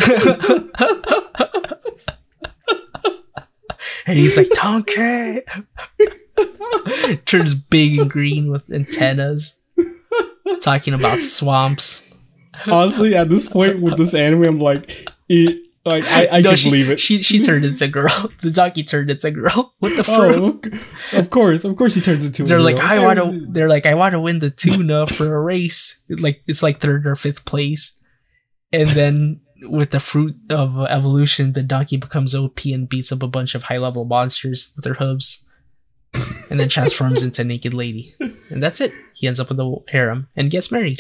And he's like, donkey! Turns big and green with antennas. Talking about swamps. Honestly, at this point with this anime, I'm like, it, like I, I no, can she, believe it. She she turned into a girl. The donkey turned into a girl with the fruit. Oh, of course, of course, she turns into. They're a like, girl. I want to. They're like, I want to win the tuna for a race. Like it's like third or fifth place, and then with the fruit of evolution, the donkey becomes O P and beats up a bunch of high level monsters with her hooves. And then transforms into a naked lady. And that's it. He ends up with a harem and gets married.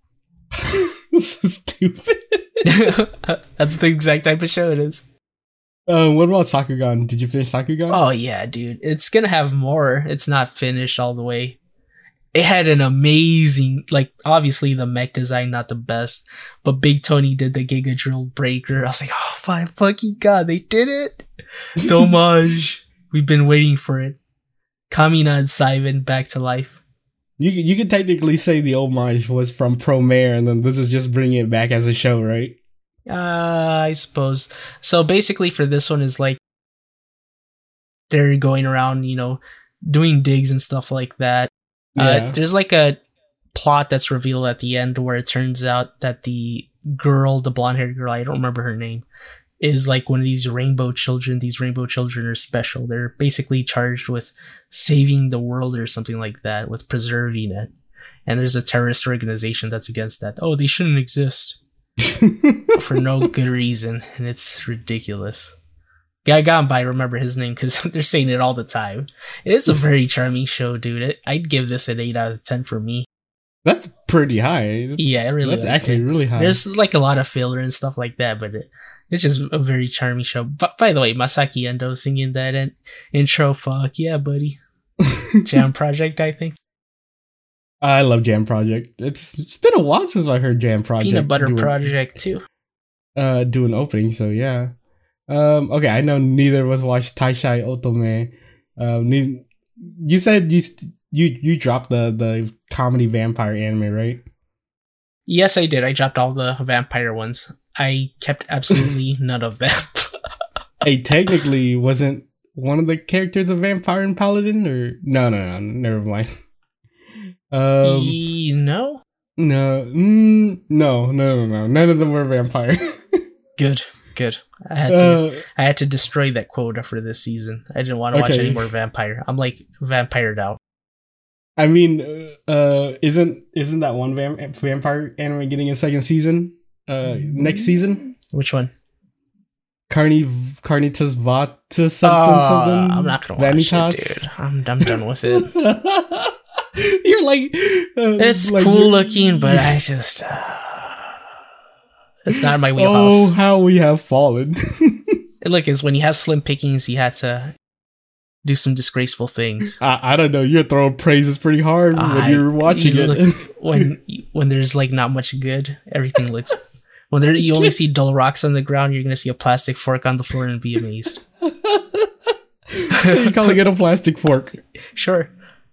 This is stupid. That's the exact type of show it is. Uh, what about Sakugan? Did you finish Sakugan? Oh yeah, dude. It's gonna have more. It's not finished all the way. It had an amazing, like, obviously the mech design not the best, but Big Tony did the Giga Drill Breaker. I was like, oh my fucking god, they did it! The homage. We've been waiting for it. Kamina and Saiven back to life. You you could technically say the homage was from Promare, and then this is just bringing it back as a show, right? Uh, I suppose. So basically for this one is like, they're going around, you know, doing digs and stuff like that. Yeah. Uh, there's like a plot that's revealed at the end where it turns out that the girl, the blonde-haired girl, I don't remember her name, is like one of these rainbow children. These rainbow children are special. They're basically charged with saving the world or something like that, with preserving it. And there's a terrorist organization that's against that. Oh, they shouldn't exist. For no good reason. And it's ridiculous. Guy I remember his name because they're saying it all the time. It's a very charming show, dude. It, I'd give this an eight out of ten for me. That's pretty high. That's, yeah, it really That's actually it. really high. There's like a lot of filler and stuff like that, but it, it's just a very charming show. But by the way, Masaki Endo singing that in- intro, fuck yeah, buddy. Jam Project, I think. I love Jam Project. It's it's been a while since I heard Jam Project. Peanut Butter do Project too. Uh, do an opening, so yeah. Um, okay, I know neither of us watched Taishai Otome. Um, neither, you said you you you dropped the the comedy vampire anime, right? Yes, I did. I dropped all the vampire ones. I kept absolutely none of them. Hey, technically, wasn't one of the characters a vampire in Paladin, or no, no, no, never mind. Um, e- no, no, mm, no, no, no, no, none of them were vampire. Good, good. I had to, uh, I had to destroy that quota for this season. I didn't want to okay. watch any more vampire. I'm like vampired out. I mean, uh, isn't isn't that one vamp- vampire anime getting a second season? Uh, next season? Which one? Carni Carnitas Vata something oh, something. I'm not gonna watch Vanitas. it, dude. I'm I'm done with it. You're like, uh, it's like cool looking, but I just uh, it's not my wheelhouse. Oh, how we have fallen. Look, is when you have slim pickings, you had to do some disgraceful things. I, I don't know. You're throwing praises pretty hard I, when you're watching you it. Look, when when there's like not much good, everything looks. When there, you only see dull rocks on the ground, you're gonna see a plastic fork on the floor and be amazed. So you're calling it a plastic fork? Sure.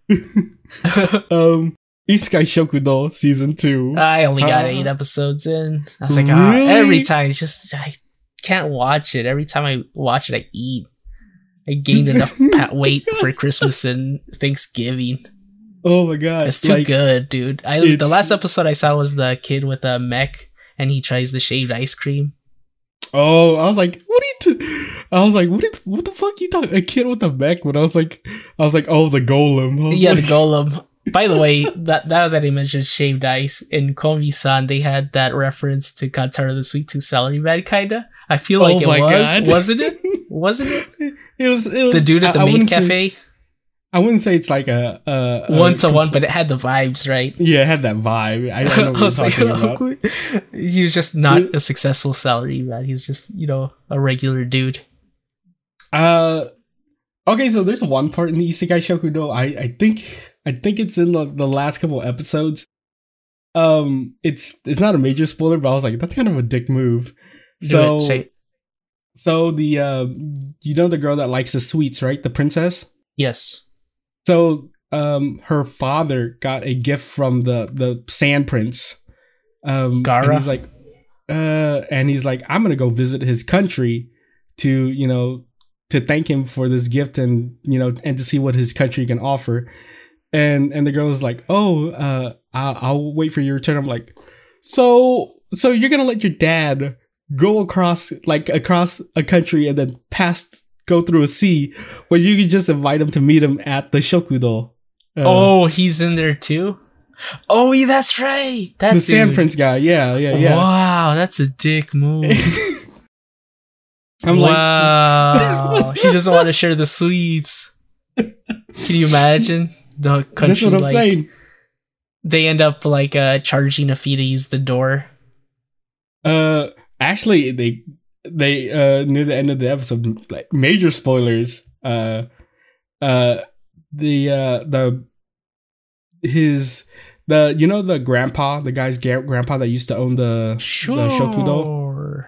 um, Isekai Shokudo season two. I only got uh, eight episodes in. I was like, really? oh, every time it's just I can't watch it. Every time I watch it, I eat. I gained enough weight for Christmas and Thanksgiving. Oh my god, it's too like, good, dude. I the last episode I saw was the kid with a mech and he tries the shaved ice cream. Oh, I was like, what are you? T-? I was like, what? Did, what the fuck you talking? A kid with a mech? But I was like, I was like, oh, the golem. Yeah, like, the golem. By the way, that now that he mentions shaved ice in Komi-san, they had that reference to Kantaro the Sweet Tooth Salaryman, kinda. I feel like oh it was, God. wasn't it? Wasn't it? It was. It was the dude at the I, main I cafe. Say, I wouldn't say it's like a, a, a one to one, but it had the vibes, right? Yeah, it had that vibe. I don't know what you're talking like, about. He was just not a successful salaryman. He's just, you know, a regular dude. Uh, okay, so there's one part in the Isekai Shokudo. I I think I think it's in the, the last couple episodes. Um, it's it's not a major spoiler, but I was like, that's kind of a dick move. Do so, it, say- so the uh, you know the girl that likes the sweets, right? The princess. Yes. So, um, her father got a gift from the the Sand Prince. Um, Gara. And he's like, uh, and he's like, I'm gonna go visit his country to, you know, to thank him for this gift and, you know, and to see what his country can offer. And and the girl is like, oh, uh, I'll, I'll wait for your return. I'm like, so so you're gonna let your dad go across like across a country and then past. Go through a sea where you can just invite him to meet him at the Shokudo. Uh, oh, he's in there too? Oh, yeah, that's right. That the dude. Sand Prince guy. Yeah, yeah, yeah. Wow, that's a dick move. I'm wow. Like, she doesn't want to share the sweets. Can you imagine the country? That's what I'm like, saying. They end up like uh, charging a fee to use the door. Uh, actually, they. They uh near the end of the episode, like major spoilers. Uh, uh, the uh the his the you know the grandpa, the guy's ga- grandpa that used to own the, sure. the Shokudo.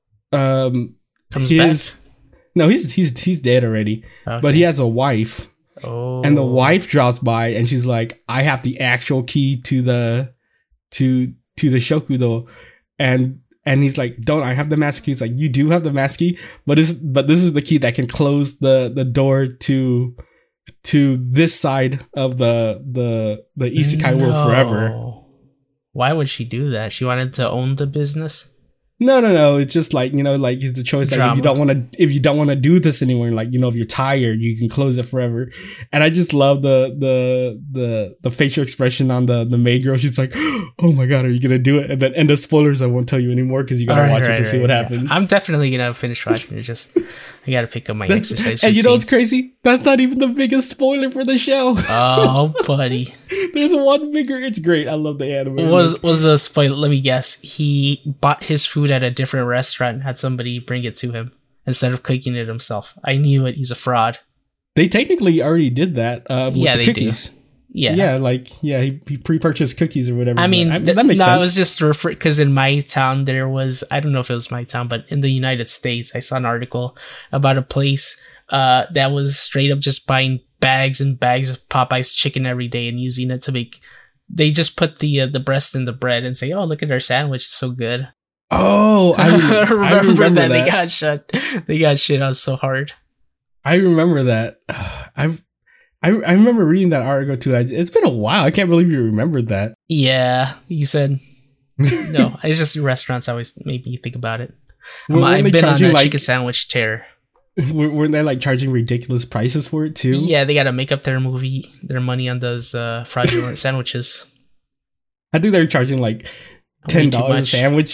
Um, comes his, back. No, he's he's he's dead already. Okay. But he has a wife. Oh, and the wife drops by and she's like, "I have the actual key to the to to the Shokudo," and. And he's like, "Don't I have the master key?" It's like, "You do have the master key, but this but this is the key that can close the, the door to to this side of the the the Isekai no. world forever." Why would she do that? She wanted to own the business? No, no, no. It's just like, you know, like it's a choice. Like if you don't want to, if you don't want to do this anymore, like, you know, if you're tired, you can close it forever. And I just love the the the the facial expression on the the maid girl. She's like, "Oh my god, are you gonna do it?" And then and the spoilers I won't tell you anymore because you gotta right, watch right, it to right, see what yeah. happens. I'm definitely gonna finish watching. It's just I gotta pick up my That's, exercise. And routine. You know what's crazy? That's not even the biggest spoiler for the show. Oh, buddy. There's one bigger. It's great. I love the anime. Was was the spoiler? Let me guess. He bought his food at a different restaurant and had somebody bring it to him instead of cooking it himself. I knew it. He's a fraud. They technically already did that. Uh, with yeah, the they cookies. do. Yeah, yeah, like yeah, he, he pre-purchased cookies or whatever. I mean, I, th- that makes no, sense. I was just refer because in my town there was I don't know if it was my town, but in the United States I saw an article about a place uh, that was straight up just buying bags and bags of Popeye's chicken every day and using it to make. They just put the uh, the breast in the bread and say, "Oh, look at our sandwich, it's so good." Oh, I, rem- remember, I remember that. that. They got shut. They got shit on so hard. I remember that. I I I remember reading that article too. I, it's been a while. I can't believe you remembered that. Yeah, you said no. It's just restaurants always make me think about it. Um, I've been on a like, chicken sandwich tear. Weren't they like charging ridiculous prices for it too? Yeah, they got to make up their movie, their money on those uh, fraudulent sandwiches. I think they're charging like ten dollars a sandwich.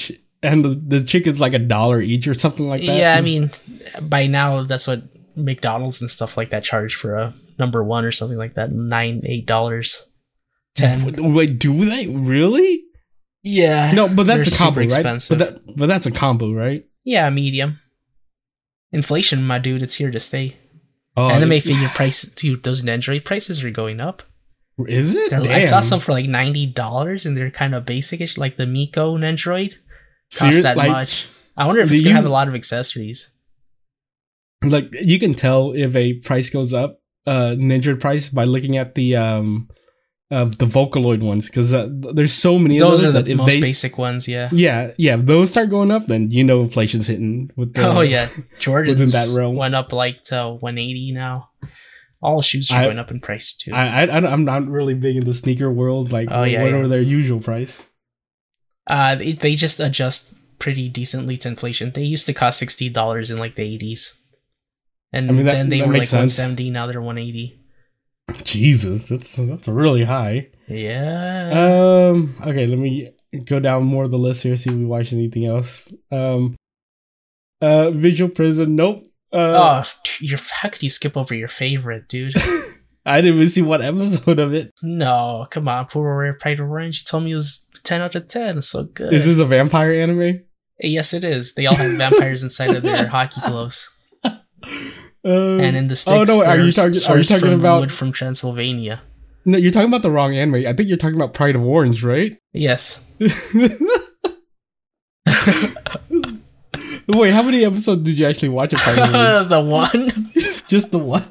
and the, the chicken's like a dollar each or something like that. Yeah, I mean, by now that's what McDonald's and stuff like that charge for a number one or something like that. Nine, eight dollars, ten. Wait, do they really? Yeah. No, but that's they're a combo, super right? expensive. But that, but that's a combo, right? Yeah, medium. Inflation, my dude, it's here to stay. Oh, Anime it- figure prices, dude, those Android prices are going up. Is it? They're- Damn. I saw some for like ninety dollars, and they're kind of basic-ish, like the Miko Nendroid. So Cost you're, that like, much. I wonder if do it's gonna you- have a lot of accessories. Like you can tell if a price goes up, uh, Ninja price by looking at the um, of the Vocaloid ones because uh, there's so many. Those of are those the that if most they, basic ones, yeah. Yeah, yeah. If those start going up, then you know inflation's hitting. With the, Oh yeah, Jordan's within that realm. went up like to one eighty now. All shoes are I- going up in price too. I, I I'm not really big in the sneaker world. Like, Oh, yeah, what yeah. are their usual price? Uh, they, they just adjust pretty decently to inflation. They used to cost sixty dollars in like the eighties, and I mean, that- then they that were like makes one sense. seventy. Now they're one eighty. Jesus, that's that's really high. Yeah. Um. Okay, let me go down more of the list here. See if we watched anything else. Um. Uh. Visual Prison. Nope. Uh, oh, your how could you skip over your favorite, dude? I didn't even see one episode of it. No, come on, Poor Rare Pride Orange. You told me it was ten out of ten. So good. Is this a vampire anime? Yes, it is. They all have vampires inside of their hockey gloves. Um, And in the sticks, oh no, are they're you talking? Are you sourced talking from about? wood from Transylvania? No, you're talking about the wrong anime. I think you're talking about Pride of Orange, right? Yes. Wait, how many episodes did you actually watch of Pride of Orange? The one. Just the one.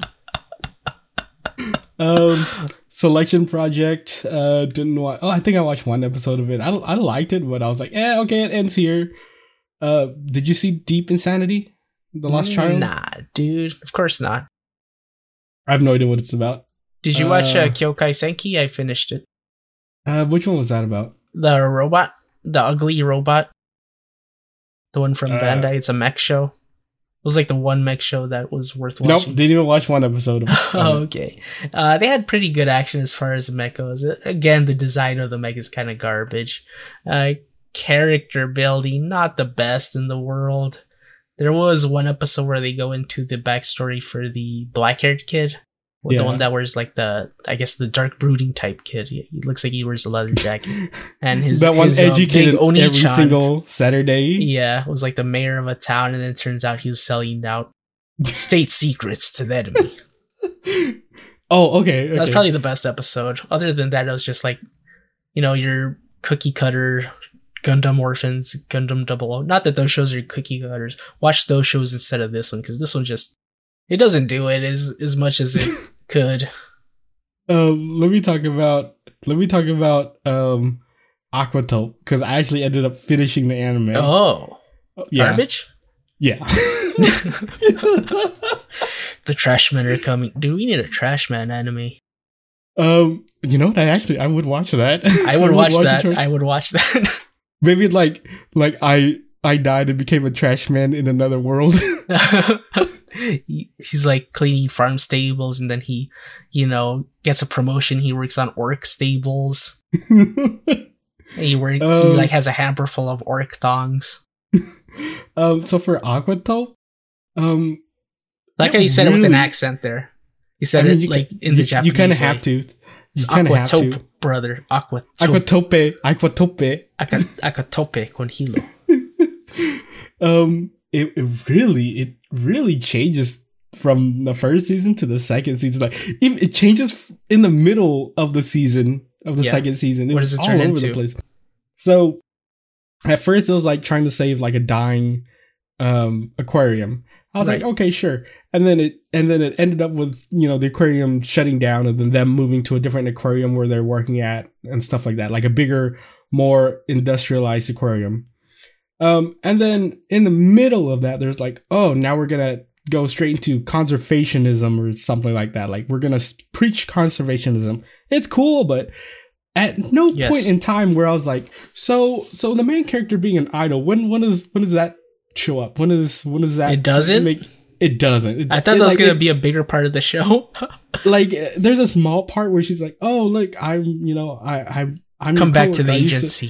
um, Selection Project. Uh, didn't watch. Oh, I think I watched one episode of it. I I liked it, but I was like, yeah, okay, it ends here. Uh, did you see Deep Insanity? The Lost Child? Nah, dude. Of course not. I have no idea what it's about. Did you watch uh, Uh, Kyokai Senki? I finished it. Uh, which one was that about? The robot, the ugly robot, the one from Uh, Bandai. It's a mech show. It was like the one mech show that was worth Nope, watching. didn't even watch one episode of it. Oh, okay. Uh, they had pretty good action as far as the mech goes. Again, the design of the mech is kind of garbage. Uh, character building, not the best in the world. There was one episode where they go into the backstory for the black-haired kid. Or Yeah. the one that wears like the, I guess the dark brooding type kid. He, he looks like he wears a leather jacket. And his that one his, um, educated big every Oni-chan, single Saturday. yeah, was like the mayor of a town, and then it turns out he was selling out state secrets to the enemy. Oh, okay. okay. That's probably the best episode. Other than that, it was just like, you know, your cookie cutter Gundam Orphans, Gundam Double O. Not that those shows are cookie cutters. Watch those shows instead of this one, because this one just, it doesn't do it as as much as it could. Um, let me talk about let me talk about um Aquatope because I actually ended up finishing the anime. Oh, yeah, garbage. yeah. The Trashmen are coming. Dude, we need a Trashman anime. um, you know what? I actually I would watch that. I would watch a that. trash- I would watch that. Maybe like like I I died and became a trash man in another world. He- He's like cleaning farm stables, and then he, you know, gets a promotion. He works on orc stables. And he work, he Um, like has a hamper full of orc thongs. um, so for Aquatope, um, Like Yeah, how you said it with an really. accent there. You said I mean, it you like ca- in the you, Japanese. You kind of way. have to. It's You kind of have Aquatope, to. brother. Aquatope. Aquatope, Aquatope. Aka- Aquatope con hilo. um, it, it really, it really changes from the first season to the second season. Like, even it changes f- in the middle of the season of the Yeah. second season. It What was does it all turn over into? the place. So, at first, it was like trying to save like a dying um aquarium. I was Right. like, okay, sure. And then it and then it ended up with, you know, the aquarium shutting down and then them moving to a different aquarium where they're working at and stuff like that. Like a bigger, more industrialized aquarium. Um, and then in the middle of that, there's like, oh, now we're gonna go straight into conservationism or something like that. Like we're gonna s- preach conservationism. It's cool, but at no Yes. point in time where I was like, so so the main character being an idol, when when is when does that show up? When is when does that It doesn't? make it doesn't. It, I thought it, that was like, gonna it- be a bigger part of the show. like uh, there's a small part where she's like, oh look, I'm you know, I I I'm Come your back to coworker. the I used agency. I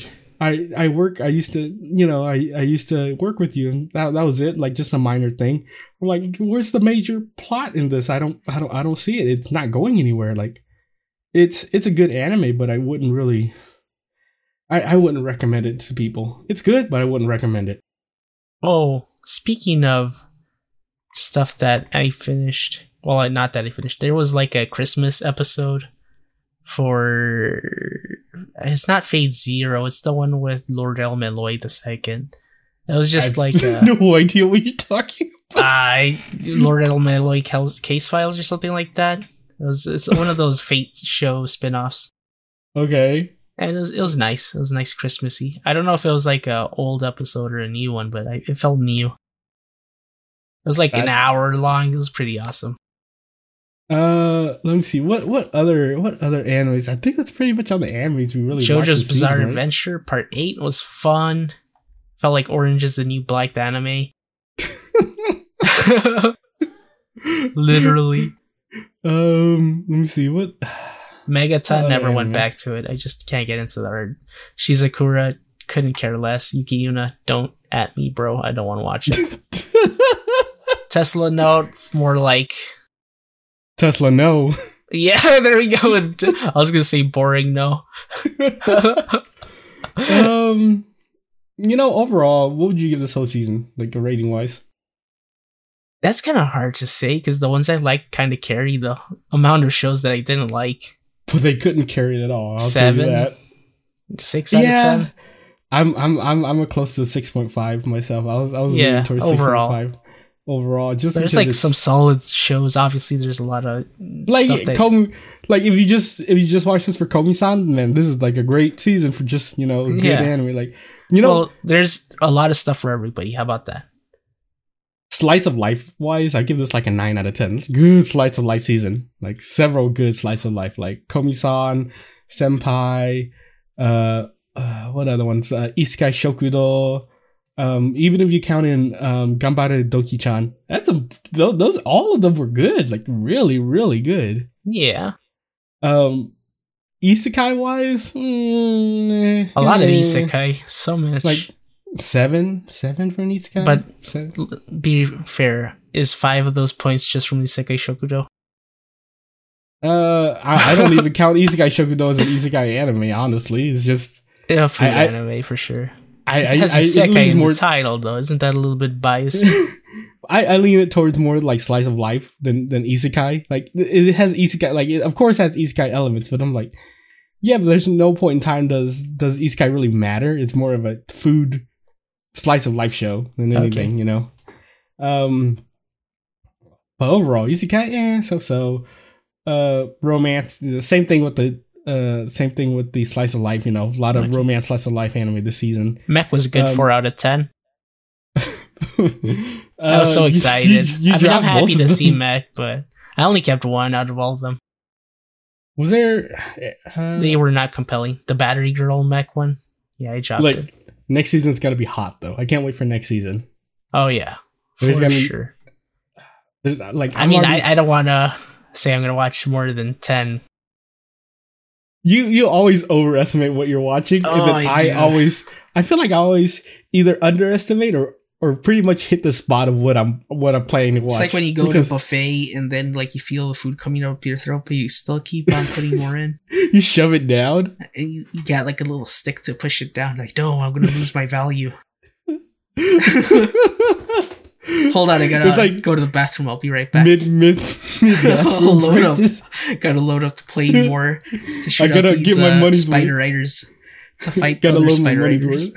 I I work. I used to, you know, I I used to work with you, and that that was it. Like just a minor thing. I'm like, where's the major plot in this? I don't I don't I don't see it. It's not going anywhere. Like, it's it's a good anime, but I wouldn't really. I I wouldn't recommend it to people. It's good, but I wouldn't recommend it. Oh, speaking of stuff that I finished, well, not that I finished. There was like a Christmas episode for. It's not Fate Zero. It's the one with Lord El Meloy the second. It was just I like have uh, no idea what you're talking about. I Lord El Meloy Case Files or something like that. It was it's one of those Fate show spin-offs. Okay. And it was it was nice. It was nice Christmassy. I don't know if it was like a old episode or a new one, but I, it felt new. It was like That's... an hour long. It was pretty awesome. Uh, let me see. What what other what other animes? I think that's pretty much all the animes we really. JoJo's Bizarre season, right? Adventure Part Eight was fun. Felt like Orange is the New Black the anime. Literally. Um, let me see what. Megata never went back to it. I just can't get into the art. Shizakura couldn't care less. Yuki Yuna, don't at me, bro. I don't want to watch it. Tesla Note, more like Tesla no. Yeah, there we go. I was gonna say boring no. um, you know, overall, what would you give this whole season, like rating wise? That's kind of hard to say because the ones I like kind of carry the amount of shows that I didn't like. But they couldn't carry it at all. I'll Seven, tell you that. Six out yeah, of ten. I'm I'm I'm I'm a close to a six point five myself. I was I was yeah, leaning towards overall. six point five. Overall, just there's like some solid shows. Obviously, there's a lot of like stuff that... Komi, like if you just if you just watch this for Komi-san, man, this is like a great season for just you know good yeah. anime. Like you know, well, there's a lot of stuff for everybody. How about that? Slice of life wise, I give this like a nine out of ten. It's good slice of life season. Like several good slice of life, like Komi-san, Senpai, uh, uh what other ones? Uh, Isekai Shokudo. Um, even if you count in um Ganbare Doki-chan, that's a those, those all of them were good, like really, really good. Yeah. Um, Isekai wise, mm, a lot eh, of Isekai, so much. Like seven, seven for an Isekai. But seven. Be fair, is five of those points just from Isekai Shokudo? Uh, I, I don't even count Isekai Shokudo as an Isekai anime. Honestly, it's just a food I, anime for sure. I, it I, has I, Isekai in more the title though. Isn't that a little bit biased? I, I lean it towards more like slice of life than than Isekai. Like it has Isekai, like it, of course, it has Isekai elements, but I'm like, yeah, but there's no point in time does does Isekai really matter? It's more of a food slice of life show than anything, okay. you know. Um, but overall, Isekai, eh, so so. Uh, romance, the same thing with the uh, same thing with the slice of life. You know, a lot of okay. romance slice of life anime this season. Mech was good, um, four out of ten. uh, I was so excited. You, you, you I mean, I'm happy to see Mech, but I only kept one out of all of them. Was there? Uh, they were not compelling. The Battery Girl Mech one, yeah, I dropped like, it. Next season's got to be hot though. I can't wait for next season. Oh yeah, for there's sure. Be, there's like, I I'm mean, already, I, I don't want to say I'm gonna watch more than ten. You you always overestimate what you're watching, oh, and then I, I always I feel like I always either underestimate or or pretty much hit the spot of what I'm what I'm planning to watch. It's like when you go because to a buffet and then like you feel the food coming up your throat, but you still keep on putting more in. You shove it down. And you, you got like a little stick to push it down. Like, no, I'm gonna lose my value. Hold on, I gotta like go to the bathroom. I'll be right back. Mid mid mid bathroom. load up. Gotta load up the plane more to shoot I gotta out these get my uh, spider riders to fight gotta other spider riders.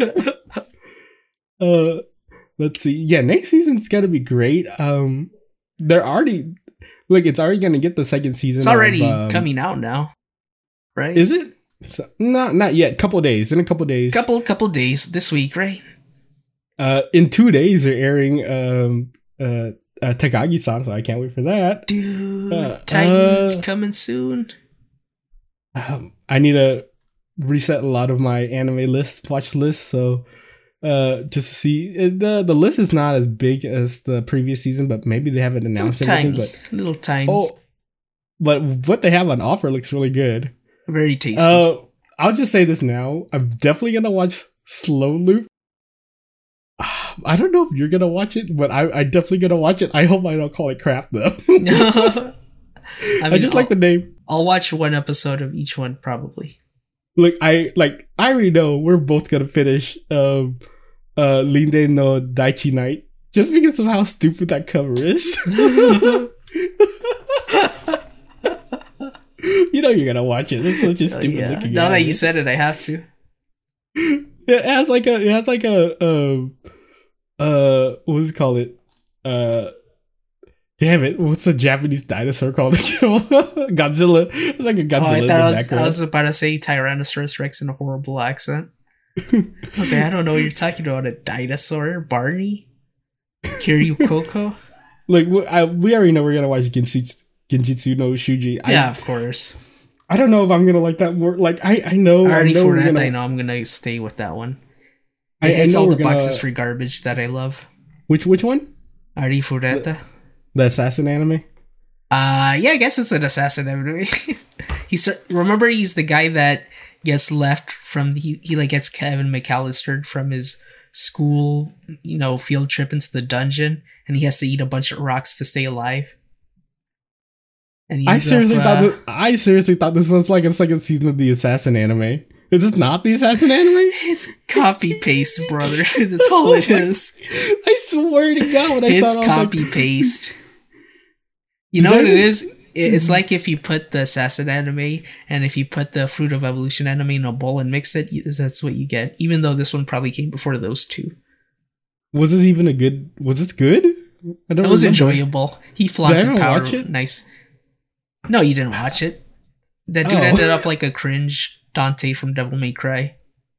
uh, let's see. Yeah, next season's gotta be great. Um, they're already like it's already gonna get the second season. It's already of, um, coming out now, right? Is it? So, not not yet. Couple days. In a couple days. Couple couple days this week, right? Uh, in two days they're airing um uh, uh Takagi-san, so I can't wait for that. Dude, uh, Titan uh, coming soon. Um, I need to reset a lot of my anime list, watch list, so uh just to see the the list is not as big as the previous season, but maybe they haven't announced little everything. Tiny, but little tiny. Oh, but what they have on offer looks really good. Very tasty. Uh, I'll just say this now. I'm definitely gonna watch Slow Loop. I don't know if you're gonna watch it, but I I definitely gonna watch it. I hope I don't call it crap though. I, mean, I just I'll, like the name. I'll watch one episode of each one probably. Like I like I already know we're both gonna finish um uh Rinde no Daichi Night just because of how stupid that cover is. You know you're gonna watch it. It's such a stupid yeah. looking. Now that you said it, I have to. It has like a it has like a um uh what does it call it? Uh damn it, what's the Japanese dinosaur called? Godzilla. It's like a Godzilla. Oh, I, thought I, was, I was about to say Tyrannosaurus Rex in a horrible accent. I was like, I don't know what you're talking about. A dinosaur? Barney? Kiryu Koko? Like I, we already know we're gonna watch Genjitsu, Genjitsu no Shuji. I, yeah, of course. I don't know if I'm gonna like that more. Like I, I know. I already I know for that, gonna, I know I'm gonna stay with that one. I, it's I know all the gonna, boxes for garbage that I love. Which which one? Ari Fureta. The, the assassin anime. Uh yeah, I guess it's an assassin anime. He's remember he's the guy that gets left from he he like gets Kevin McAllister from his school, you know, field trip into the dungeon, and he has to eat a bunch of rocks to stay alive. And I seriously up, uh, thought this, I seriously thought this was like a second season of the Assassin anime. Is this not the Assassin anime? It's copy paste, brother. That's all it is. I swear to God, when I it's saw it, copy like, paste. You know what it is? It's like if you put the Assassin anime and if you put the Fruit of Evolution anime in a bowl and mix it, that's what you get. Even though this one probably came before those two. Was this even a good? Was this good? I don't. It was remember. enjoyable. He flaunted power. Watch it? Nice. No, you didn't watch it. That dude oh. ended up like a cringe Dante from Devil May Cry.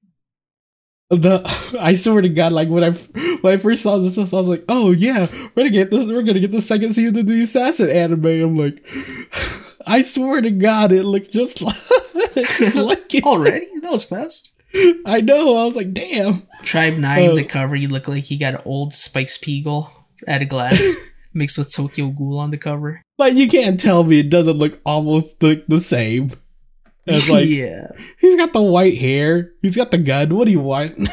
The I swear to God, like when I when I first saw this, I was like, "Oh yeah, we're gonna get this. We're gonna get the second season of the Assassin anime." I'm like, I swear to God, it looked just like, like it. Already. That was fast. I know. I was like, "Damn." Tribe Nine, uh, the cover, you look like you got an old Spike Spiegel at a glance, mixed with Tokyo Ghoul on the cover. Like you can't tell me it doesn't look almost the, the same. It's like, yeah, he's got the white hair. He's got the gun. What do you want?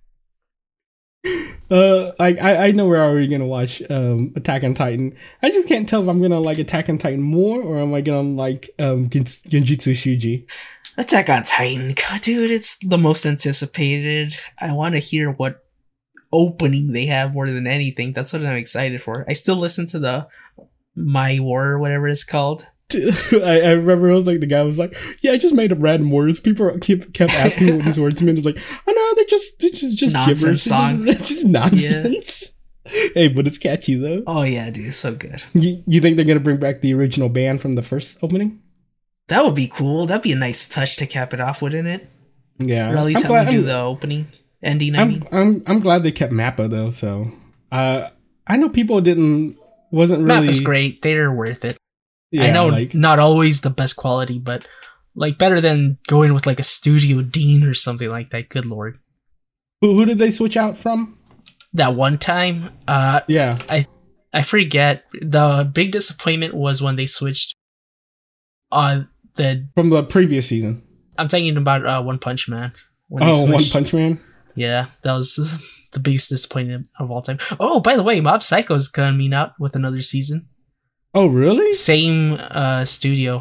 uh, like I, I know we're already gonna watch um Attack on Titan. I just can't tell if I'm gonna like Attack on Titan more or am I gonna like um Gen- Genjitsu Shuji. Attack on Titan, God, dude, it's the most anticipated. I want to hear what opening they have more than anything. That's what I'm excited for. I still listen to the My War or whatever it's called. I, I remember it was like the guy was like, yeah, I just made up random words. People keep kept asking what these words mean. It's like, oh no, they're just they're just just nonsense gibberish. Song. It's just nonsense. Yeah. Hey, but it's catchy though. Oh yeah, dude, so good. You, you think they're gonna bring back the original band from the first opening? That would be cool. That'd be a nice touch to cap it off, wouldn't it? Yeah. Or at least I'm have them do the opening ending. I I'm, mean. I'm I'm glad they kept Mappa though. So uh, I know people didn't wasn't really. Mappa's great. They're worth it. Yeah, I know like, not always the best quality, but like better than going with like a Studio Dean or something like that. Good lord. Who who did they switch out from? That one time, uh, yeah, I I forget. The big disappointment was when they switched on the from the previous season. I'm talking about uh, One Punch Man. Oh, One Punch Man. Yeah, that was the biggest disappointment of all time. Oh, by the way, Mob Psycho is coming out with another season. Oh, really? Same uh, studio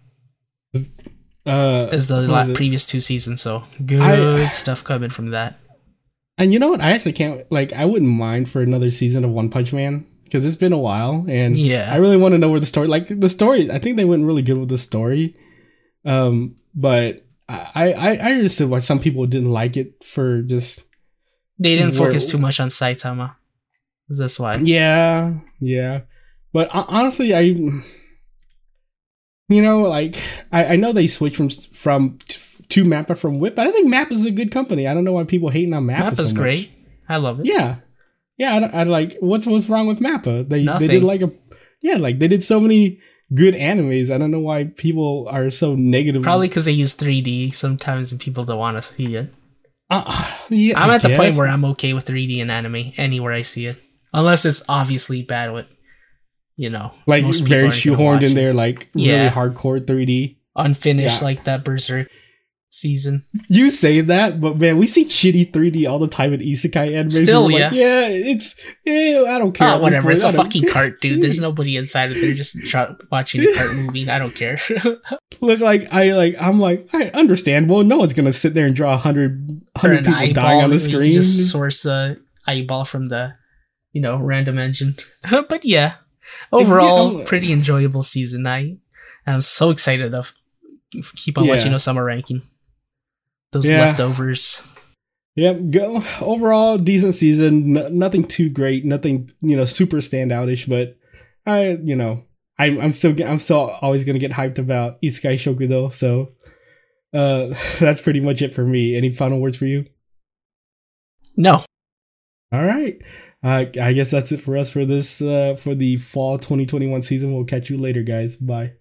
uh, as the la- previous two seasons, so good I, stuff coming from that. And you know what? I actually can't, like, I wouldn't mind for another season of One Punch Man, because it's been a while, and yeah. I really want to know where the story, like, the story, I think they went really good with the story, um, but I, I, I understood why some people didn't like it for just... They didn't where, focus too much on Saitama. That's why. Yeah, yeah. But honestly, I, you know, like, I, I know they switched from from to Mappa from Whip, but I think Mappa's a good company. I don't know why people hating on Mappa. Mappa's so much. great. I love it. Yeah, yeah. I, I like what's what's wrong with Mappa? They Nothing. they did like a yeah, like they did so many good animes. I don't know why people are so negative. Probably because they use three D sometimes, and people don't want to see it. Uh, yeah, I'm I at guess. the point where I'm okay with three D in anime anywhere I see it, unless it's obviously bad with. You know, like very shoehorned in there, like yeah. really hardcore three D, unfinished, yeah. like that Berserk. season. You say that, but man, we see shitty three D all the time in isekai anime. Still, yeah, like, yeah, it's yeah, I don't care. Oh, whatever, it's a fucking cart, dude. There's nobody inside of there just try- watching a cart movie. I don't care. Look, like I like, I'm like, I understand. Well, no one's gonna sit there and draw a hundred hundred people eyeball, dying on the screen. Just source the eyeball from the, you know, random engine. But yeah, overall, yeah, pretty enjoyable season. I I'm so excited to keep on yeah. watching Osama ranking. Those yeah. leftovers. Yep. Go overall decent season. N- nothing too great. Nothing you know super standoutish. But I you know I'm I'm still I'm still always gonna get hyped about Isekai Shoku though. So uh, that's pretty much it for me. Any final words for you? No. All right. Uh, I guess that's it for us for this uh, for the fall twenty twenty-one season. We'll catch you later, guys. Bye.